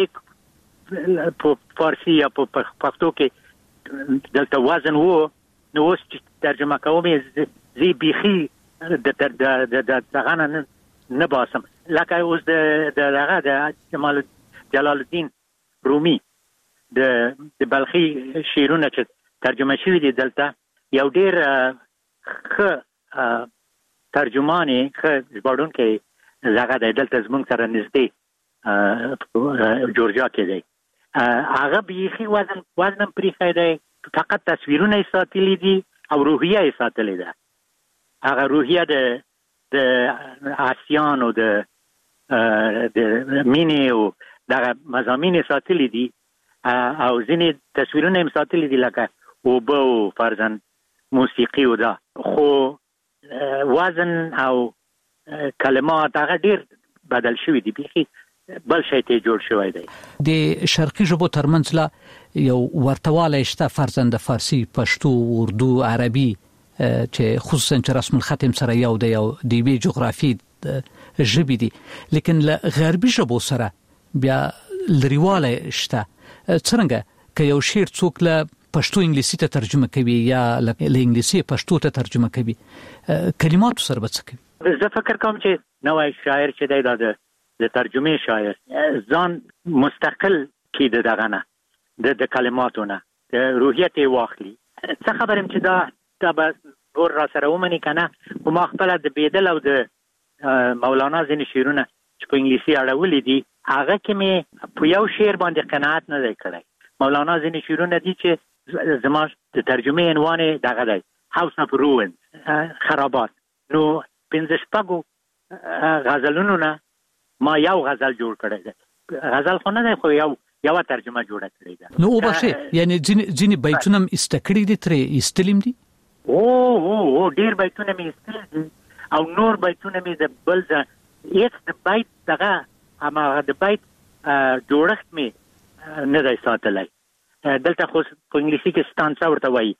په فارسی یا په پښتو کې دلته وزن وو، نو اوس چې ترجمه کوم زی بیخي د څنګه نه باسم. لکه اوس د جلال الدین رومي د بلخي شعرونه چې ترجمه شوی دي دلته، یو ډیر ښه ترجمانی ښه ژباړونکی زغه دی دلته زمونږ سره نږدې جورجیا کې دی. هغه بیخي وزن پریخی دی، فقط تصویرونه یې ساتلی دي او روحیه یې ساتلی ده. هغه روحیه د آسیان او د مینې او دغه مضامین یې ساتلی دي او ځینې تصویرونه یې ساتلی دي لکه اوبه او فرضاً موسیقي او دا، خو وزن او کلمات هغه ډیر بدل شوي دي، بیخي بل شی ته جوړ شوی دی. د شرقي ژبو ترمنځ لا یو ورتوالی شته، فرضاً د فارسی، پښتو، اردو، عربي چې خصوصاً چې رسم الخط سره یو دی او د یوې جغرافي ژبې دي، لیکن له غربي ژبو سره بیا لريوالی شته. څنګه که یو شعر څوک له پښتو انګلیسي ته ترجمه کوي یا له انګلیسي پښتو ته ترجمه کوي، کلماتو سره به څه کوي؟ زه فکر کوم چې نوای شاعر چې دی دا د ترجمه شاعر ځان مستقل کړي دغه نه د کلماتو نه د روحیت واخلي. څه خبرم چې دا به ور را سره ومني کنه، خو ما خپل د بیدل او د مولانا ځینې شعرونه چې په انګلیسي اړولې دي هغه کې مې په یو شعر باندې قناعت نه دی کړی. مولانا ځینې شعرونه دي چې زما د ترجمه عنوان دغه دی هاوس اف روینز، خرابات. نو 15 شپږو غزلونو نه ما یو غزل جوړ کړی دی، غزل خو نه دی خو یو ترجمه جوړه کړې ده. نو وبشه یعنی ځینې بیتونه استکړي دي ترې استلم دي؟ او ډیر بیتونه مې استل دي او نور بیتونه مې د بل هیڅ د بیت دغه هماغه د بیت جوړښت مې نه دی ساتلی. دلته خو په انګلیسي کې ستانسا ورته وایي،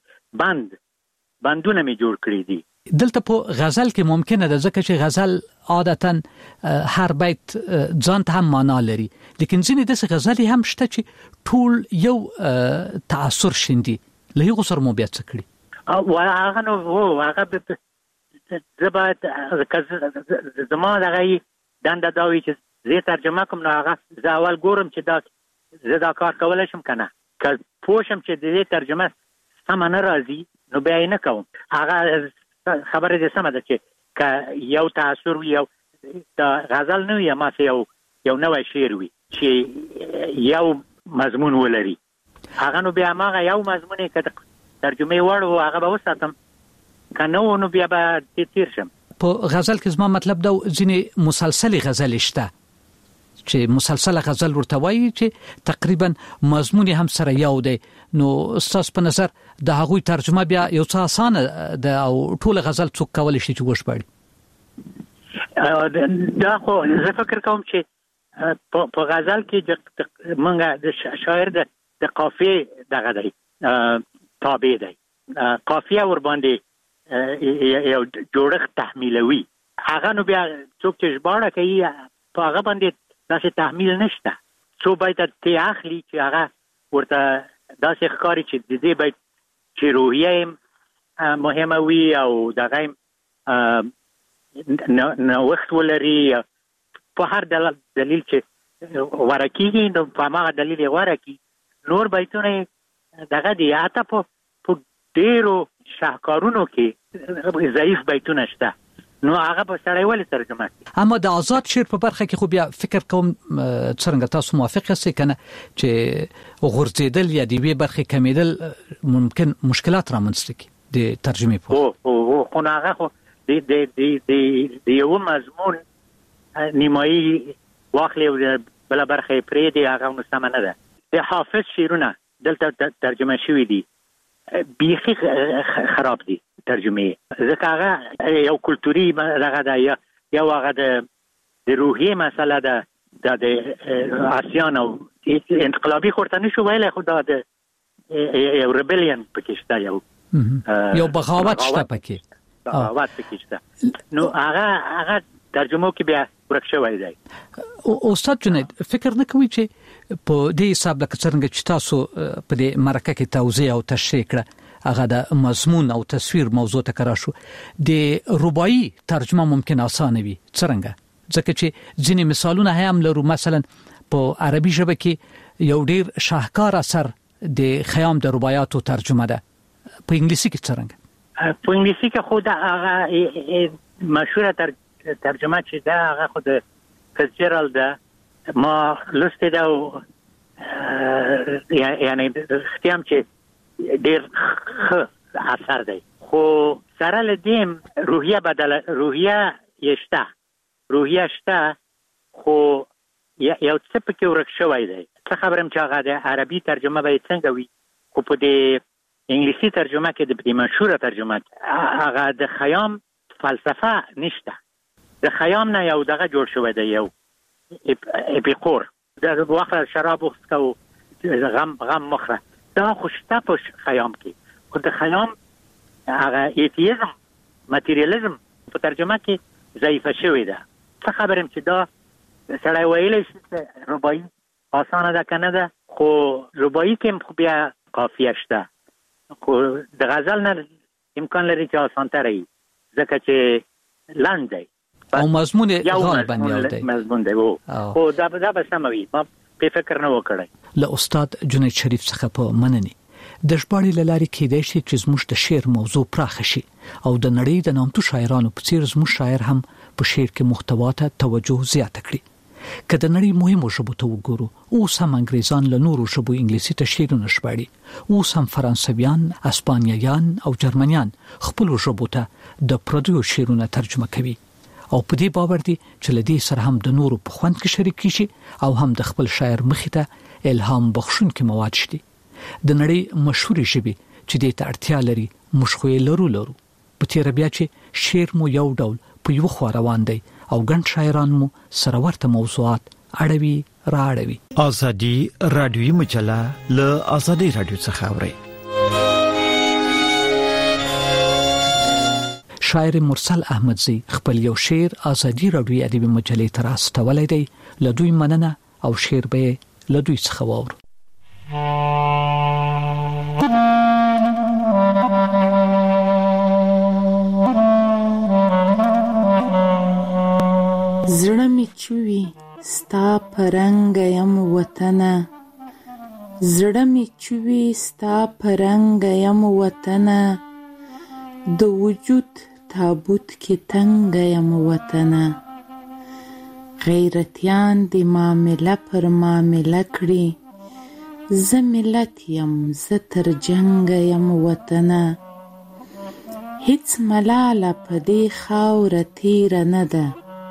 بندونه مې جوړ کړي دي. دلته په غزل کې ممکنه ده ځکه چې غزل عادتا هر بیت ځان ته هم معنا لري، لیکن ځینې داسې غزلې هم شته چې ټول یو تاثر شیندي، له هغو سره مو بیا څه کړي؟ هغه نو هغه زه باید زما دغه دنده دا وي چې زه ترجمه کوم، نو هغه زه اول ګورم چې زه دا کار کولی شم که نه، که پوه شم چې د دې ترجمه سمه نه راځي نو بیا یې نه کوم. هغه خبره دې سمه ده چې که یو تاثر وي، یو غزل نه وي، ماسې یو نوی شعر وي چې یو مضمون ولري، هغه نو بیا هماغه یو مضمون یې که ترجمه وړ و هغه به وساتم، که نه و نو بیا به تیر شم. په غزل کې زما مطلب دا ځینې مسلسلې غزلې شته چې مسلسله غزل ورته وایي چې تقریبا مضمون هم سره یو دی. نو ستاسو په نظر د هغوی ترجمه بیا یو څه اسانه ده او ټول غزل څوک کولی شي چې وژباړي؟ دا خو زه فکر کوم چې په غزل کې موږ د شاعر د قافیې دغه دی تابع دی، قافیه ور باندې یو جوړښت تحمیلوي، هغه نو بیا څوک چې ژباړه کوي په هغه باندې داسې تحمیل نشته. څو بیته ته اخلي چې هغه ورته داسې ښکاري چې د دې بیت چې روحیه مهمه وي او دغه نو وخت ولري په هر دلیل چې ورکیږي نو په هغه دلیل ورکی نور بیتونه دغه دی اته په ډیرو شاهکارونو کې ضعیف بیتونه شته نو هغه په سړی ولې ترجمه کوي. اما د آزاد شعر په برخه کې خو بیا فکر کوم څنګه تاسو موافق یاست کنه چې غورځیدل یا د وی برخه کمیدل ممکن مشکلات رامنځته کوي د ترجمه په خو هغه خو د یو مضمون نیمایي واخلې بل برخه پرې دی هغه مستمنه ده. د حافظ شعرونه دلته ترجمه شوی دي بیخي خراب دي ترجمه ځکه هغه یو کلتوري دغه ده یا هغه د روحي مسله ده د آسیان او انقلابي خورته نشو ویلی خو دا د یو ریبلیون پکې شته یو بغاوت شته پکې نو هغه ترجمه کې بیا ورک شوی دی. استاد جنید فکر نه کوي چې په دې حساب لکه څنګه چې تاسو په دې مرکه کې توضیح او تشریح کړه هغه د مضمون او تصویر موضوع ته کرا شو د رباعي ترجمه ممکن اسانه وي څنګه ځکه چې ځینې مثالونه هم لرو مثلا په عربي ژبه کې یو ډیر شاهکار اثر د خیام د رباعیاتو ترجمه ده په انګلیسي کې څنګه په انګلیسي کې خو دا هغه مشهوره ترجمه چې دا هغه خو د فیتزجرالد ده ما لسته ده یعنی ختیام چې ډیر اثر دی خو سره لدیم روحیه بدله روحیه شته خو یو څه پکې ورک شوی دی. څه خبرم چې هغه د عربي ترجمه به څنګه وي خو په دې انګلیسي ترجمه کې د مشهوره ترجمه هغه د خیام فلسفه نشته. د خیام نه یو دغه جوړ شوی دی یو اپیقور د واخره شراب وڅښو غم مخره دا خوشته په خیام کې خو د خیام هغه ایتیزم ماتریالیزم په ترجمه کې ضعیفه شوی ده. څه خبرم چې دا سړی ویلی شي رباعي آسانه ده که نه ده خو رباعي کې خو بیا قافیه شته خو د غزل نه امکان لري چې آسانتره وي ځکه چې لنډ دی او مضمون غالبا یو دی مضمون دی خو دا به سمه وي ما په فکر نه وکړی. له استاد جنید شریف څخه په مننې د ژباړې له لارې کېدای شي چې زموږ د شعر موضوع پراخه شي او د نړۍ د نامتو شاعرانو په څیر زموږ شاعر هم په شعر کې محتوا ته توجه زیاته کړي. که د نړۍ مهمو ژبو ته وګورو اوس هم انګریزان له نورو ژبو انګلیسي ته شعرونه ژباړي اوس هم فرانسویان اسپانیایان او جرمنیان خپلو ژبو ته د پردیو شعرونه ترجمه کوي او په دې باور دي چې له دې سره هم د نورو په خوند کې شریک شي او هم د خپل شاعر مخې ته الهام بخښونکي مواد شي. د نړۍ مشهورې ژبې چې دې ته اړتیا لري موږ خو یې لرو په تیر بیا چې شعر مو یو ډول په یو خوا روان دی او ګڼ شاعران مو سره ورته موضوعات اړوي راړوي. ازادي رادیوي مجله له ازادي رادیو څخه اوري. شاعر مرسل احمدزی خپل یو شعر ازادي رادیوي ادبي مجلې تر استولای دی له دوی مننه او شعر به له دوی څخه واورو. زړه می چوي ستا پرنګ یم وطنه زړه می چوي ستا پرنګ یم وطنه د وجود تابوت کې تنګ یم وطنه غیرتیان د معامله پر معامله کړي زه ملت یم زه تر جنګ یم وطنه هیڅ ملاله په دې خاوره تیره نه ده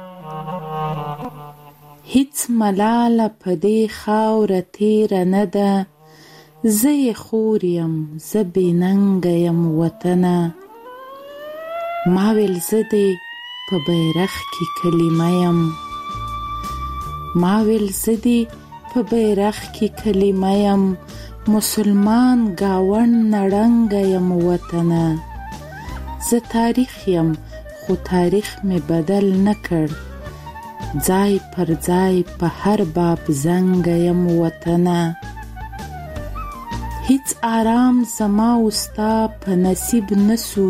هیڅ ملاله په دې خاوره تیره نه ده زه یې خور یم زه بې ننګه یم وطنه ما ویل زه دې په بیرغ کې کلمه یم ما ویل زه دې په بیرغ کې کلمه یم مسلمان گاوند نړنګه یم وطنه زه تاریخ یم خو تاریخ مې بدل نه کړ ځای پر ځای په هر باب زنګ یم وطنه هیڅ آرام زما وستا په نصیب نسو،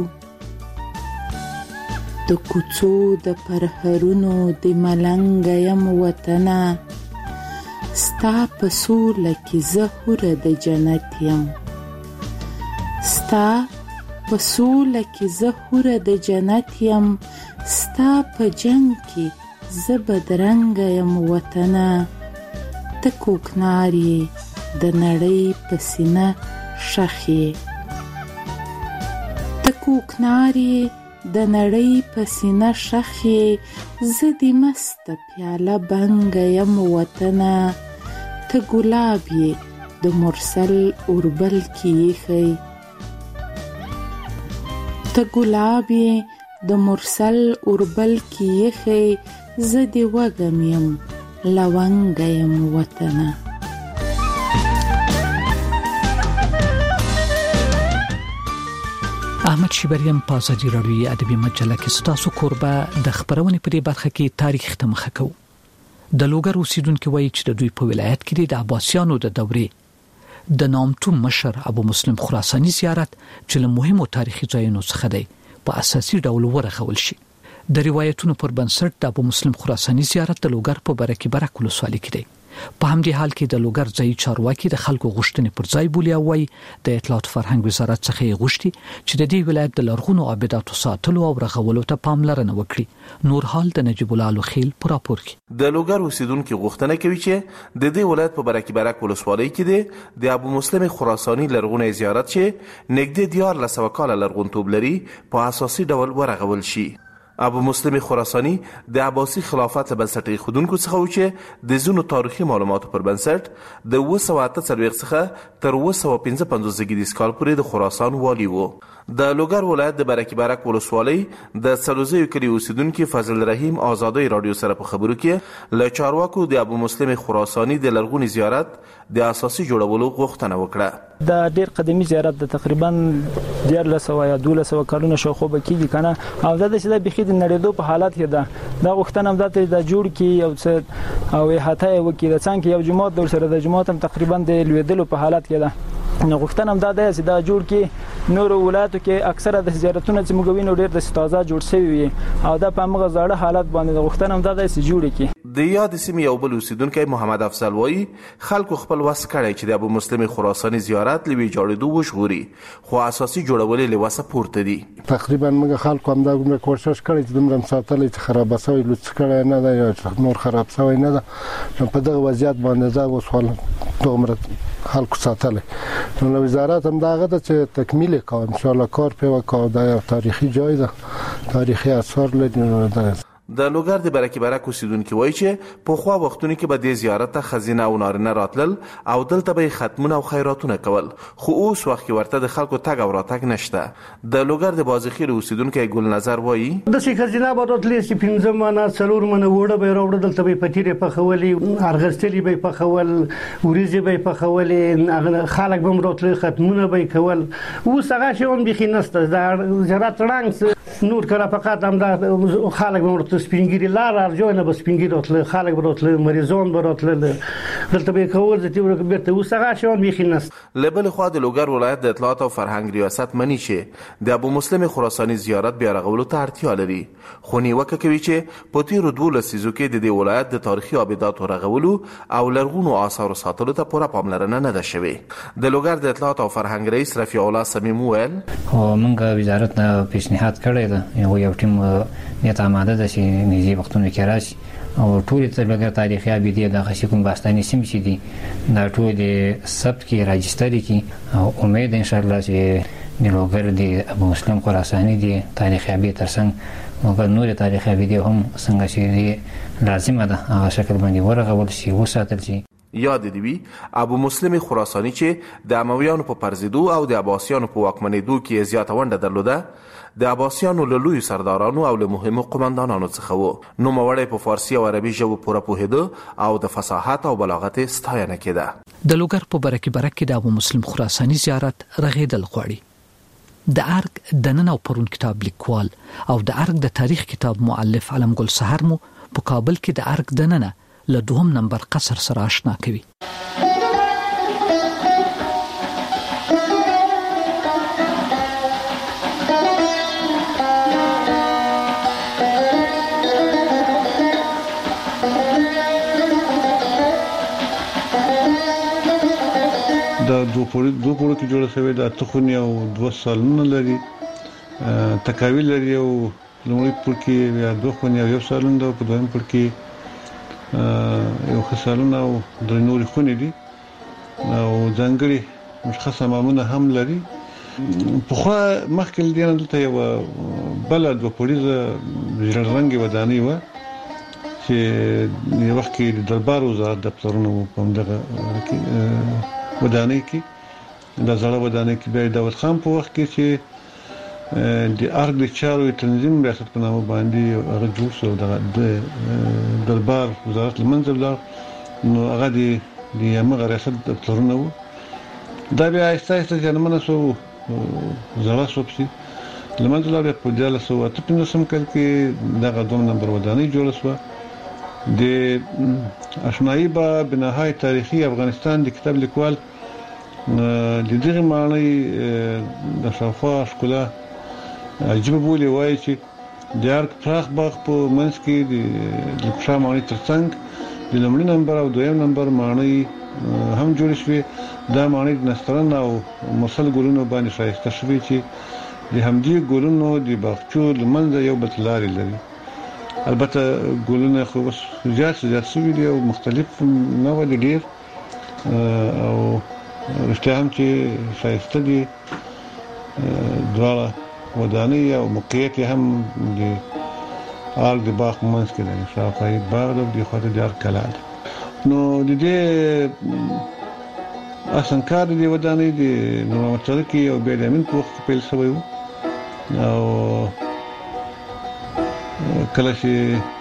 د کوڅو د پرهرونو د ملنګ یم وطنه، ستا په سوله کې زه حوره د جنت یم، ستا په سوله کې زه حوره د جنت یم، ستا په جنگ کې زه بدرنګه یم وطنه، ته کوکنار یې د نړۍ په سینه ښخ یې، ته کوکنار یې د نړۍ په سینه ښخ یې، زه د مسته پیاله بنګه یم وطنه، ته ګلاب یې د مرسل اوربل کې ایښی، ته ګلاب یې د مرسل اوربل کې ایښی، زه د وږم یم لونګه یم وطنه. احمد شیبریم په ازادي راډیوي ادبي مجله کې ستاسو کوربه د خبرونې په دې برخه کې تاریخ ته مخه کوو. د لوګر اوسیدونکو وایي چې د دوی په ولایت کې د عباسیانو د دورې د نامتو مشر ابو مسلم خراساني زیارت چې له مهمو تاریخي ځایونو څخه دی په اساسي ډول ورغول شي. د روایتونو پر بنسټ د ابو مسلم خراساني زیارت د لوګر په برکې برک ولسوالۍ کې دی. په همدې حال کې د لوګر ځای چارواکي د خلکو غوښتنې پر ځای بولي او وايي د اطلاعات فرهنګ وزارت څخه غوښتي چې د دې ولایت د لرغونو عبادتو ساتلو او رغولو ته پاملرنه وکړي. نور حال د نجیب الله لوخیل پر راپور کې د لوګر اوسیدونکو غوښتنه کوي چې د دې ولایت په برکې برک ولسوالۍ کې د ابو مسلم خراساني لرغونی زیارت چې نږدې 1400 کال لرغونتوب لري په اساسي ډول ورغول شي. ابو مسلم خراساني د عباسي خلافت له بنسټ خودونکو څخه و چې د زونو تاریخي معلوماتو پر بنسټ د 248 څخه تر 255 زیږدیز کال پورې د خراسان والی وو. د لوګر ولایت د برکې برک ولسوالۍ د سلوزیو کلی اوسیدونکو فضل رحیم آزادۍ رادیو سره په خبرو کې له چارواکو د ابو مسلم خراساني د لرغونی زیارت د اساسي جوړولو غوښتنه وکړه. دا ډیر قدیمی زیارت د تقریبا 1400 یا 1200 کلونو شاوخوا بکیږي کنه، او دا د بخید نړیدو په حالت کې ده. دا غوښتنه هم د جوړ کی یو څه او احاطه وکړي د څنګه یو جماعت در سره د جماعت هم تقریبا د لویدلو په حالت کې ده. نو غوښتنه هم دا چې دا جوړ کی نور ولایتو کې اکثره د زیارتونو چې موږ وینو ډیر د تازه جوړ شوی وي او دا په موږ زړه حالت باندې غوښتنه هم دا چې جوړ کی. د یاد سیمې یو بل اوسیدونکو محمد افضل وایي خلکو خپل وس کړی چې د ابو مسلم خراساني زیارت لوي جوړېدو وشغوري، خو اساسي جوړولې له وسه پورته دي. تقریبا موږ خلکو هم دا کومه کوشش کړی چې دمرم ساتلې چې خراب شوی لڅ کړی نه ده یا نور خراب شوی نه ده. په دغه وضعیت باندې دا وسوال دومره خلکو ساتلې. نو وزارت هم دا غته چې تکمیل کوي ان شاء الله کار په وکاو دا تاریخي جای ده، تاریخي اثار لري. د لوګر د برکې برک اوسیدونکو وایي چې په خوا وختونو کې به د زیارت ته خزینه او نارینه راتلل او دلته به ختمونه او خیراتونه کول، خو اوس وخت کې ورته د خلکو تګ او راتګ نشته. د لوګر د بازخیر اوسیدونکو ګل نظر وایي د شي خزینه به راتلې چې 15 منه 4 منه وړه به راوړل، دلته به پتیرې په خولي ارغستلی به په خول وريزي به په خولي خلک به راتل ختمونه به کول. اوس هغه شون بخي نسته د زیارت رنګ نور کړه فقط هم د خلک به سپینګری لار ارجوینه به سپینګری راتله، خلک به راتله، مریضان به راتله، دلته به کول د تیور بیرته وسغه شون میخینس. لبل خو د لوګر ولایت د اطلاعات او فرهنګ ریاست منی چې د ابو مسلم خراساني زیارت بیا رغولو ته اړتیا لري، خو نیوکه کوي چې په تیرو 12 سیزو کې د دې ولایت د تاریخي آباداتو رغولو او لرغونو آثار ساتلو ته پوره پاملرنه نه ده شوې. د لوګر د اطلاعات او فرهنګ رئیس رفیع الله سمیم ویل موږ وزارت نه پیشنهاد کړی دی، یو ټیم نیت آماده ده چې نږدې وختونو کې راشي او ټول لوګر تاریخي ابدي د خشکون باستاني سیم شي دي دا ټول د ثبت کې راجستري کې او امید ان شاء الله چې د لوګر د ابو مسلم خراساني دي تاریخي ابدي ترڅنګ موږ نور تاریخي ابدي هم څنګه شي لازمه ده هغه شکل باندې ورغول شي وساتل شي. یاد دی وی ابو مسلم خراساني چې د امویانو په پرزیدو او د عباسیانو په واکمنېدو کې زیاته ونډه درلوده، د عباسیانو له لوی سردارانو او له مهمو قومندانانو څخه وو. نو موړی په فارسی او عربي ژبه پوره پوهېده او د فصاحت او بلاغت ستاینه کېده. د لوګر په برکې برک کې د ابو مسلم خراساني زیارت رغېدل غواړي. د ارګ د نن او پرون کتاب لیکوال او د ارګ د تاریخ کتاب مؤلف علم ګل سحر مو په کابل کې د ارګ د نن له 2 نمبر قصر سره آشنا کوي. دا دوه پوړو کې جوړ شوی دا تخونی او 2 سالونه لري تکاوی لري او لومړی پوړ کې یا 2 خونی او 1 سالون دا په دویم پوړ کې یو خسالونه او د نوري خونی دي او ځانګړي مشخصه مامونه هم لري په خو مخکې دینه دلته یو بل دوه پوړیزه ژړ رنگي ودانۍ و چې یو وخت کې د دربار وزارت دفترونه په دغه ودانۍ کې د زړه ودانۍ کې بیا داود خان په وخت کې چې د ارګ د چارو تنظیم ریاست په نامه باندې هغه جوړ شو د دربار وزارت لمنځه لاړ نو هغه د یمغه ریاست دفترونه و دا بیا ایسته جنمنه سو زړه سوپسي لمنځه لاړ په 1915 کال کې دغه 2 نمبر ودانۍ جوړ شو د آشنایی با بنهای تاریخي افغانستان د کتاب لیکوال د دغه معنی د شاوخوا ښکلا عجیب بولی وایي چې د ارګ پراخ باغ په منځ کې د لکشا معنی ترڅنګ د لومړي نمبر او دویم نمبر معنی هم جوړ شوی دا معنی د نسترن او مسل ګلونو باندې شایسته شوی چې د همدې ګلونو د باغچو لمنځه یو بتلاري لري البته ګلونه خو زیات شوي دي او مختلف نوع دي ډیر او رښتیا هم چې شایسته دي دواړه ودانۍ او موقعیت هم د ارګ د باغ منځ کې دی شاوخوا باغ د خواته د ارګ کلا ده نو د دې اصلا کار د ودانۍ د نورمت صدقي او بیا د امین په وخت کې پیل شوی او کله چې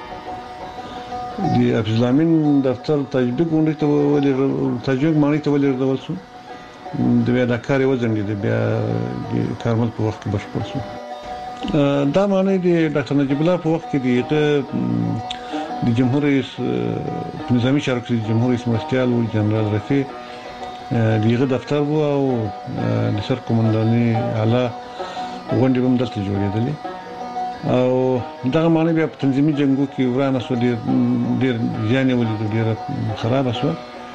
د افزلامین دفتر تجدید غونډې ته تجدید معنی ته ولېږدول شو د بیا د کار وزنګ د بیا د کارمل په وخت کې بشپړ شو دا معنی د ډاکټر نجیب الله په وخت کې د جمهور رئیس نظامی چارو کې جمهور رئیس مرستیال او جنرال رفیع دغه دفتر وو او د سر قومنداني اعلی غونډې هم دلته جوړېدلې او دغه معنی بیا په تنظیمي جنگو کې ورانه شو ډېر ځانې ولې ډېر خراب شو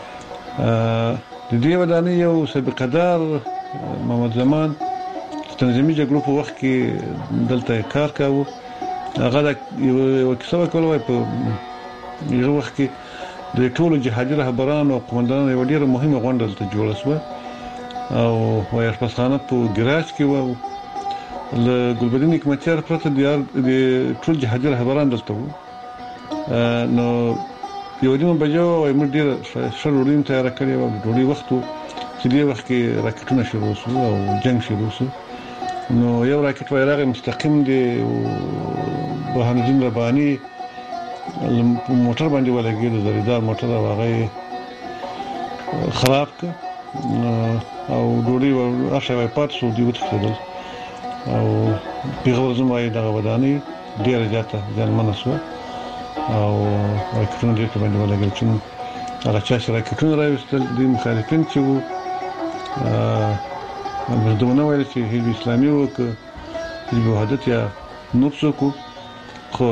د دې ودانۍ یو سابقدار محمد زمان تنظیمي جګړو په وخت کې دلته کار کاوه هغه یو کیسه وکړه په یو وخت کې د ټولو جهادي رهبرانو او قومندانانو یو ډېر مهمه غونډه دلته جوړه شوه او وایي اشپزخانه په ګراج کې و له ګلبدین حکمتیار پرته د ټول جهادي رهبران دلته وو نو یو دیم بجو موږ ډېر شروع تیار کړی و ډوډۍ وخت چې دې وخت کې راکټونه شروع شو او جنگ شروع شو نو یو راکټ وایره مستقیم دی بهان الدین رباني موټر باندې ولګید زریدار موټر هغه خراب ک او ډوډۍ ورشه پات شو دی وتخدل او پیغور زمای دغه ودانۍ ډیر زیاته ځانمنه شو او راکټونه دې باندې ولګل چې هغه چې راکټونه راوستل د مخالفین چې وو دونه ویل چې حزب اسلامي او حزب وحدت یا نوڅکو خو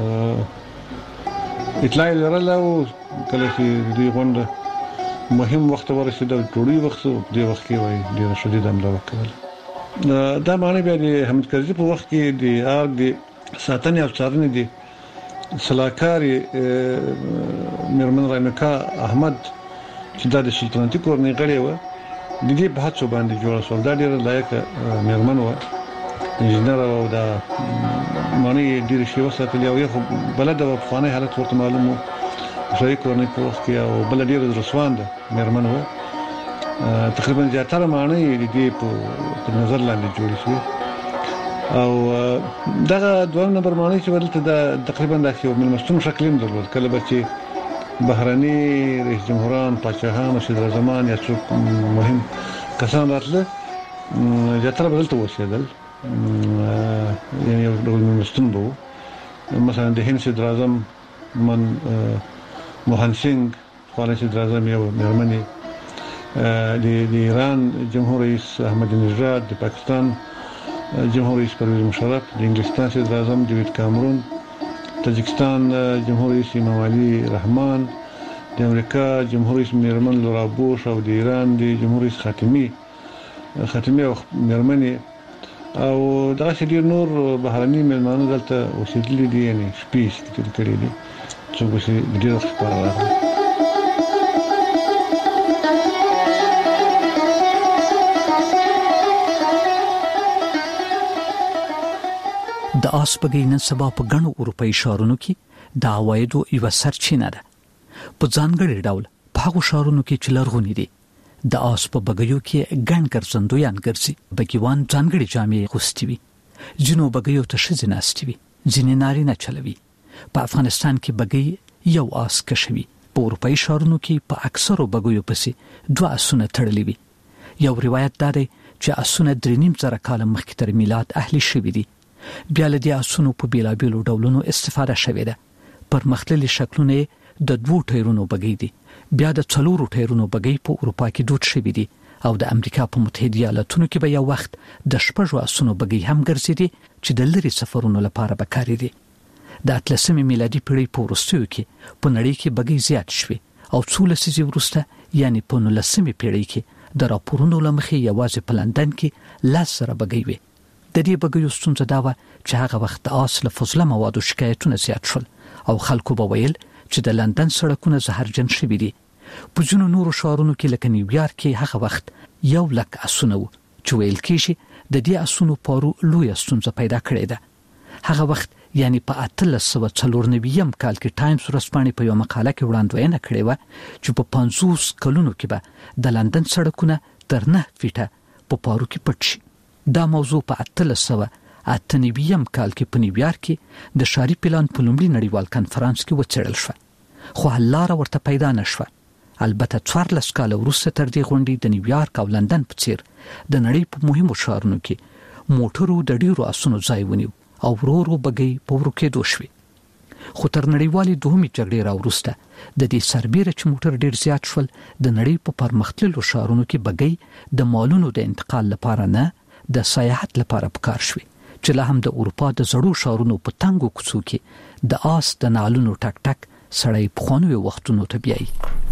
اطلاع لرله او کله چې دوی غونډه مهم وخت ورسېده ټوړي وخت دی وخت کې وای ډیر شدید حمله وکړه دا معنی بیا د حمید کرزي په وخت کې د ارګ ساتنې او څارنې دي سلاکاري مرمن رایمکا احمد چې د سلطنتي کورنۍ غړی و د دې په هڅو باندې جوړ شو دا ډیر لایق مرمن و انجنیر او دا معنی ډیر شی وساتلی او یو بلد په فاني حالت ورته معلومه شوی کورنۍ په وخت کې او بل ډیر رسوان ده مرمن و تقریبا زیاتره معنی دې په نظر لاندې جوړ شي او دغه دوه نمبر معنی چې ورته دا تقریبا د یو ملمستون شکل هم درلود کله به چې بهراني رئیس جمهوران پاچاهان او صدر زمان یا څوک مهم کسان راتله زیاتره بدلته وسیدل یعنی یو ډول ملمستون وو مثلا د هند صدر اعظم موهن سینګ خالص صدر اعظم یو مرمنی د ایران جمهور رئیس احمد نژاد د پاکستان جمهور رئیس پرویز مشرف د انګلستان صدر اعظم دیوید کامرون تاجکستان جمهور رئیس امام علي رحمان د امریکا جمهور رئیس میرمن لورا بوش او د ایران د جمهور رئیس خاتمی او میرمنې او دغه شډیر نور بهرني مېلمانه دلته اوسېدلي دي، یعنی سپیس کړي دي څو چې ډیر خبره راغله. د آس بګۍ نن سبا په ګڼو اروپایي ښارونو کې د عوایدو یوه سرچینه ده. په ځانګړي ډول په هغو ښارونو کې چې لرغوني دي د آس په بګیو کې ګڼ ګرځندویان ګرځي. بګیوان ځانګړي جامې اغوستې وي، ځینو بګیو ته ښځې ناستې وي، ځینې نارینه چلوي. په افغانستان کې بګۍ یو آس کشوي. په اروپایي ښارونو کې په اکثرو بګیو پسې 2 آسونه تړلي وي. یو روایت دا دی چې آسونه 3.5 کاله مخکې تر میلاد اهلي شوي دي. بیا له دې آسونو په بیلابیلو ډولونو استفاده شوې ده. پرمختللي شکلونه د 2 ټایرونو بګۍ دي. بیا د 4 ټایرونو بګۍ په اروپا کې دود شوي دي او د امریکا په متحده ایالاتونو کې به یو وخت د 6 آسونو بګۍ هم ګرځېدي چې د لرې سفرونو لپاره به کارېدي. د 18 میلادي پیړۍ په وروستیو کې په نړۍ کې بګۍ زیات شوي او 14 لسیزې وروسته یعنی په 19مې پیړۍ کې د راپورونو له مخې یوازې په لندن کې 10 بګۍ وي. د دې بګیو ستونزه دا وه چې هغه وخت د آس له فضله موادو شکایتونه زیات شول او خلکو به ویل چې د لندن سړکونه زهرجن شوي دي. په ځینو نورو ښارونو کې لکه نیویارک کې هغه وخت 100,000 آسونه وو چې ویل کېږي د دې آسونو پارو لویه ستونزه پیدا کړې ده. هغه وخت یعنی په 1894 کال کې ټایمز ورځپاڼې په یو مقاله کې وړاندوینه کړې وه چې په 50 کلونو کې به د لندن سړکونه تر 9 فیټه په پارو کې پټ شي. دا موضوع په 1898 کال کې په نیویارک کې د ښاري پلان په لومړي نړیوال کنفرانس کې وڅېړل شوه، خو حل لاره ورته پیدا نه شوه. البته 14 کاله وروسته تر دې غونډې د نیویارک او لندن په څیر د نړۍ په مهمو ښارونو کې موټرو د ډیرو آسونو ځای ونیو او ورو بګۍ په ورکېدو شوې. خو تر نړیوالې دوهمې جګړې راوروسته د دې سربیره چې موټر ډیر زیات شول د نړۍ په پرمختللو ښارونو کې بګۍ د مالونو د انتقال لپاره نه د سیاحت لپاره پکار شوي چې لا هم د اروپا د زړو ښارونو په تنګو کوڅو کې د آس د نالونو ټک ټک سړی پخوانیو وختونو ته بیایي.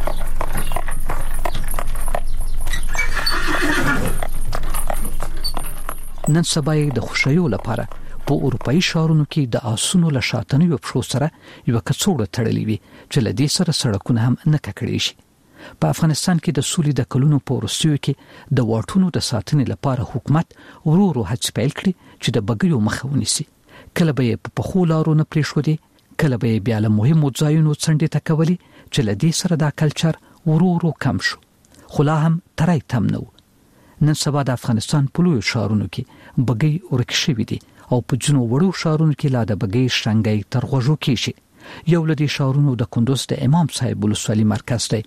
نن سبا د خوشیو لپاره په اروپایي ښارونو کې د آسونو له شاتنیو پښو سره یو کڅوړه تړلې وي چې له دې سره سړکونه هم نه ککړې شي. په افغانستان کې د سولې د کلونو په وروستیو کې د واټونو د ساتنې لپاره حکومت ورو هڅې پیل کړې چې د بګیو مخه ونیسي. کله به یې په پخو لارو نه پرېښودې، کله به یې بیا له مهمو ځایونو څنډې ته کولې چې له دې سره دا کلچر ورو کم شو، خو لا هم تری تم نه و. نن سبا د افغانستان په لویو ښارونو کې بګۍ ورک شوي دي او په ځینو وړو ښارونو کې لا د بګۍ شرنګی تر غوږو کېږي. یو له دې ښارونو د کندوز د امام صاحب ولسوالي مرکز دی.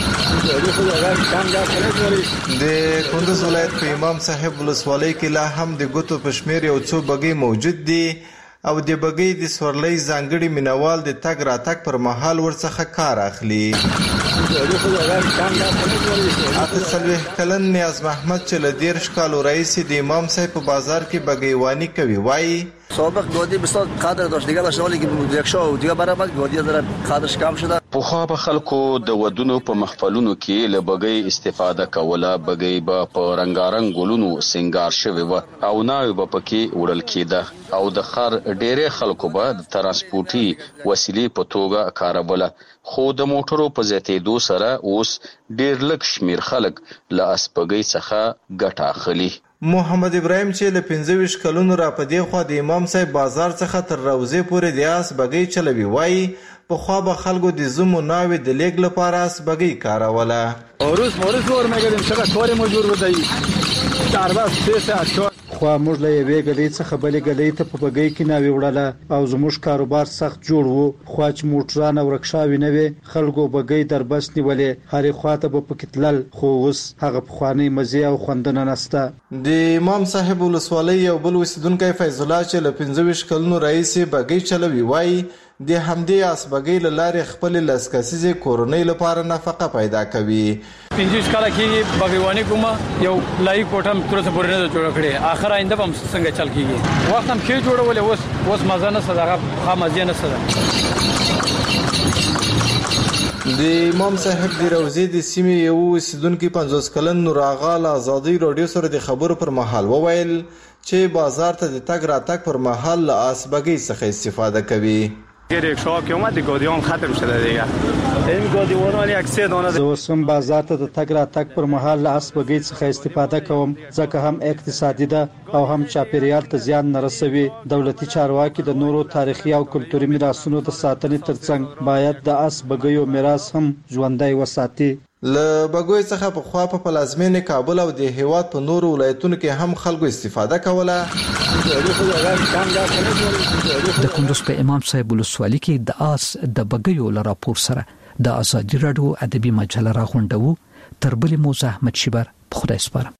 د کندوز ولایت په امام صاحب ولسوالۍ کې لا هم د ګوتو په شمیر یو څو بګۍ موجود دي او د بګۍ د سورلۍ ځانګړي مینوال د تګ راتګ پر مهال ورڅخه کار اخلي. اته کلن نیاز محمد چې له 13 کالو راهیسې د امام صاحب په بازار کې بګیوانی کوي وایي سابق گودی بسیار قدر داشت، دیگه داشت ولی رکشا و دیگه برای بعد گودی داره قدرش کم شده. پخوا به خلکو د ودونو په محفلونو کې له بګۍ استفاده کوله. بګۍ به په رنگارنګ ګلونو سنگار شوی و او ناوی به پکې وړل کېده او د خر ډېرې خلکو به د ترانسپورتي وسیلې په توګه کاروله. خو د موټرو په زیاتېدو سره اوس ډېر لږ شمیر خلک له اسپګۍ څخه ګټه اخلي. محمد ابراهیم چې له 25 کلونو را پدې خو د امام صاحب بازار څخه تر روزه پورې د اس بګۍ چلوي وایي په خوا به خلکو د زمو ناوي د لیګ لپاره اس بګۍ کاروله. روز ور میګریم چې کار مجبور ودی چار بس 3 ساعت خو موږ له یوې ګلې څخه بلې ګلې ته په بګۍ کې ناوي وړله او زموږ کاروبار سخت جوړ وو. خو چې موټران او رکشاوي نه وي خلکو بګۍ در بس نیولې هرې خواته به پکې تلل، خو اوس هغه پخوانی مزه او خوندنه نسته. د امام صاحب ولسوالۍ یو بل اوسیدونکی فیض الله چې له 25 کلونو راهیسې بګۍ چلوي وایي د همدې اسبګۍ له لارې خپل لسکسیزې کورنۍ لپاره نفقه پیدا کوي. 25 کاله کې بګیوانی کوم یو لای کوټم تر څه پورې نه جوړ کړي، اخر آینده هم څنګه چل کیږي. وخت هم کې جوړولې اوس مزه نه صدقه خامزه نه صدقه. د امام صاحب د روزي د سیمې یو اوسیدونکي 50 کلن نور آغا له ازادي رادیو سره د خبرو پر مهال وویل چې بازار ته د تګ راتګ پر مهال له اسبګۍ څخه استفاده کوي. رکشا که اومد گادیان ختم شده دیگه. این گادیوان یک 3 دانه زه وسم بازار ته د تګ راتګ پر مهال له اسبګۍ څخه استفاده کوم ځکه هم اقتصادي ده او هم چاپیریال ته زیان نه رسوي. دولتي چارواکي د نورو تاریخي او کلتوري میراثونو د ساتنې ترڅنګ باید د اسبګیو میراث هم ژوندۍ وساتي. له بګوی څخه په خوا په پلازمینې کابل او د هیواد په نورو ولایتونو کې هم خلکو استفاده کوله. د کندوز په امام صاحب ولسوالۍ کې د آس د بګیو له راپور سره د ازادي رادیو ادبي مجله راغونډو. تر بلې مو زحمت شیبر په خدای سپارم.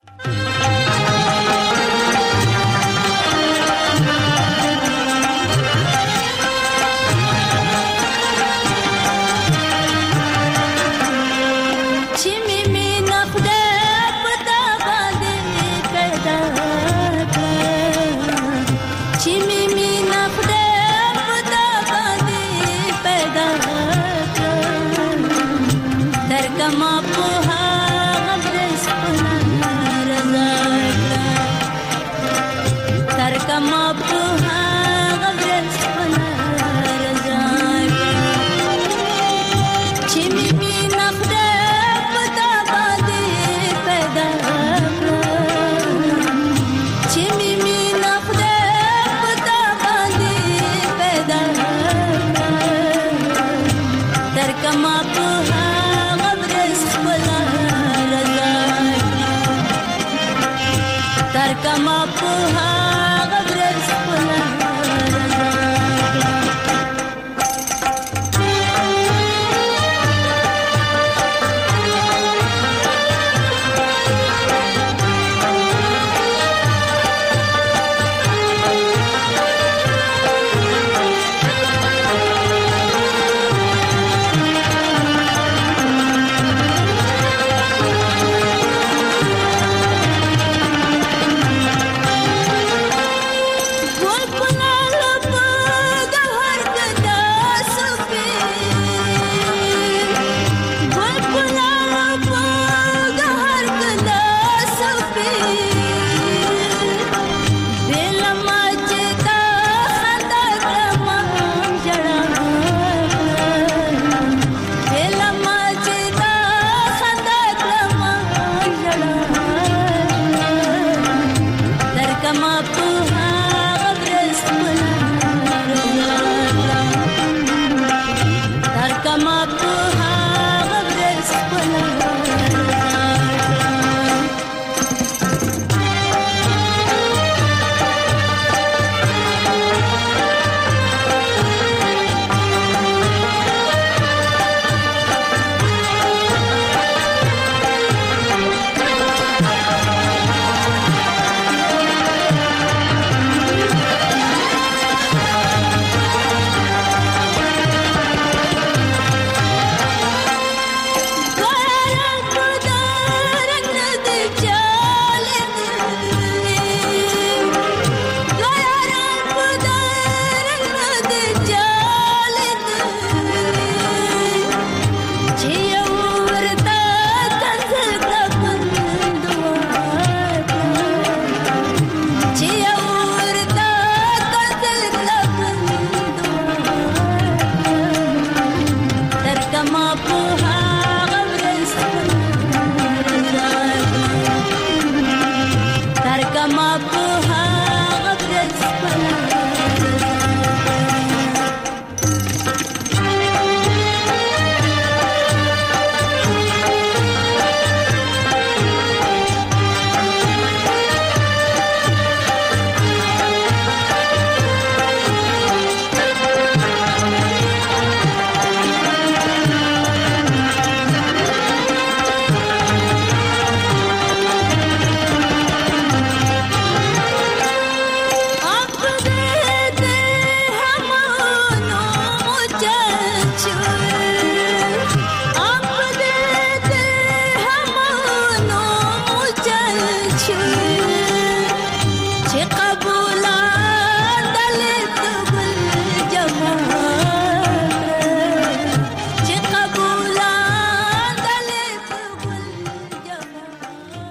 Come up.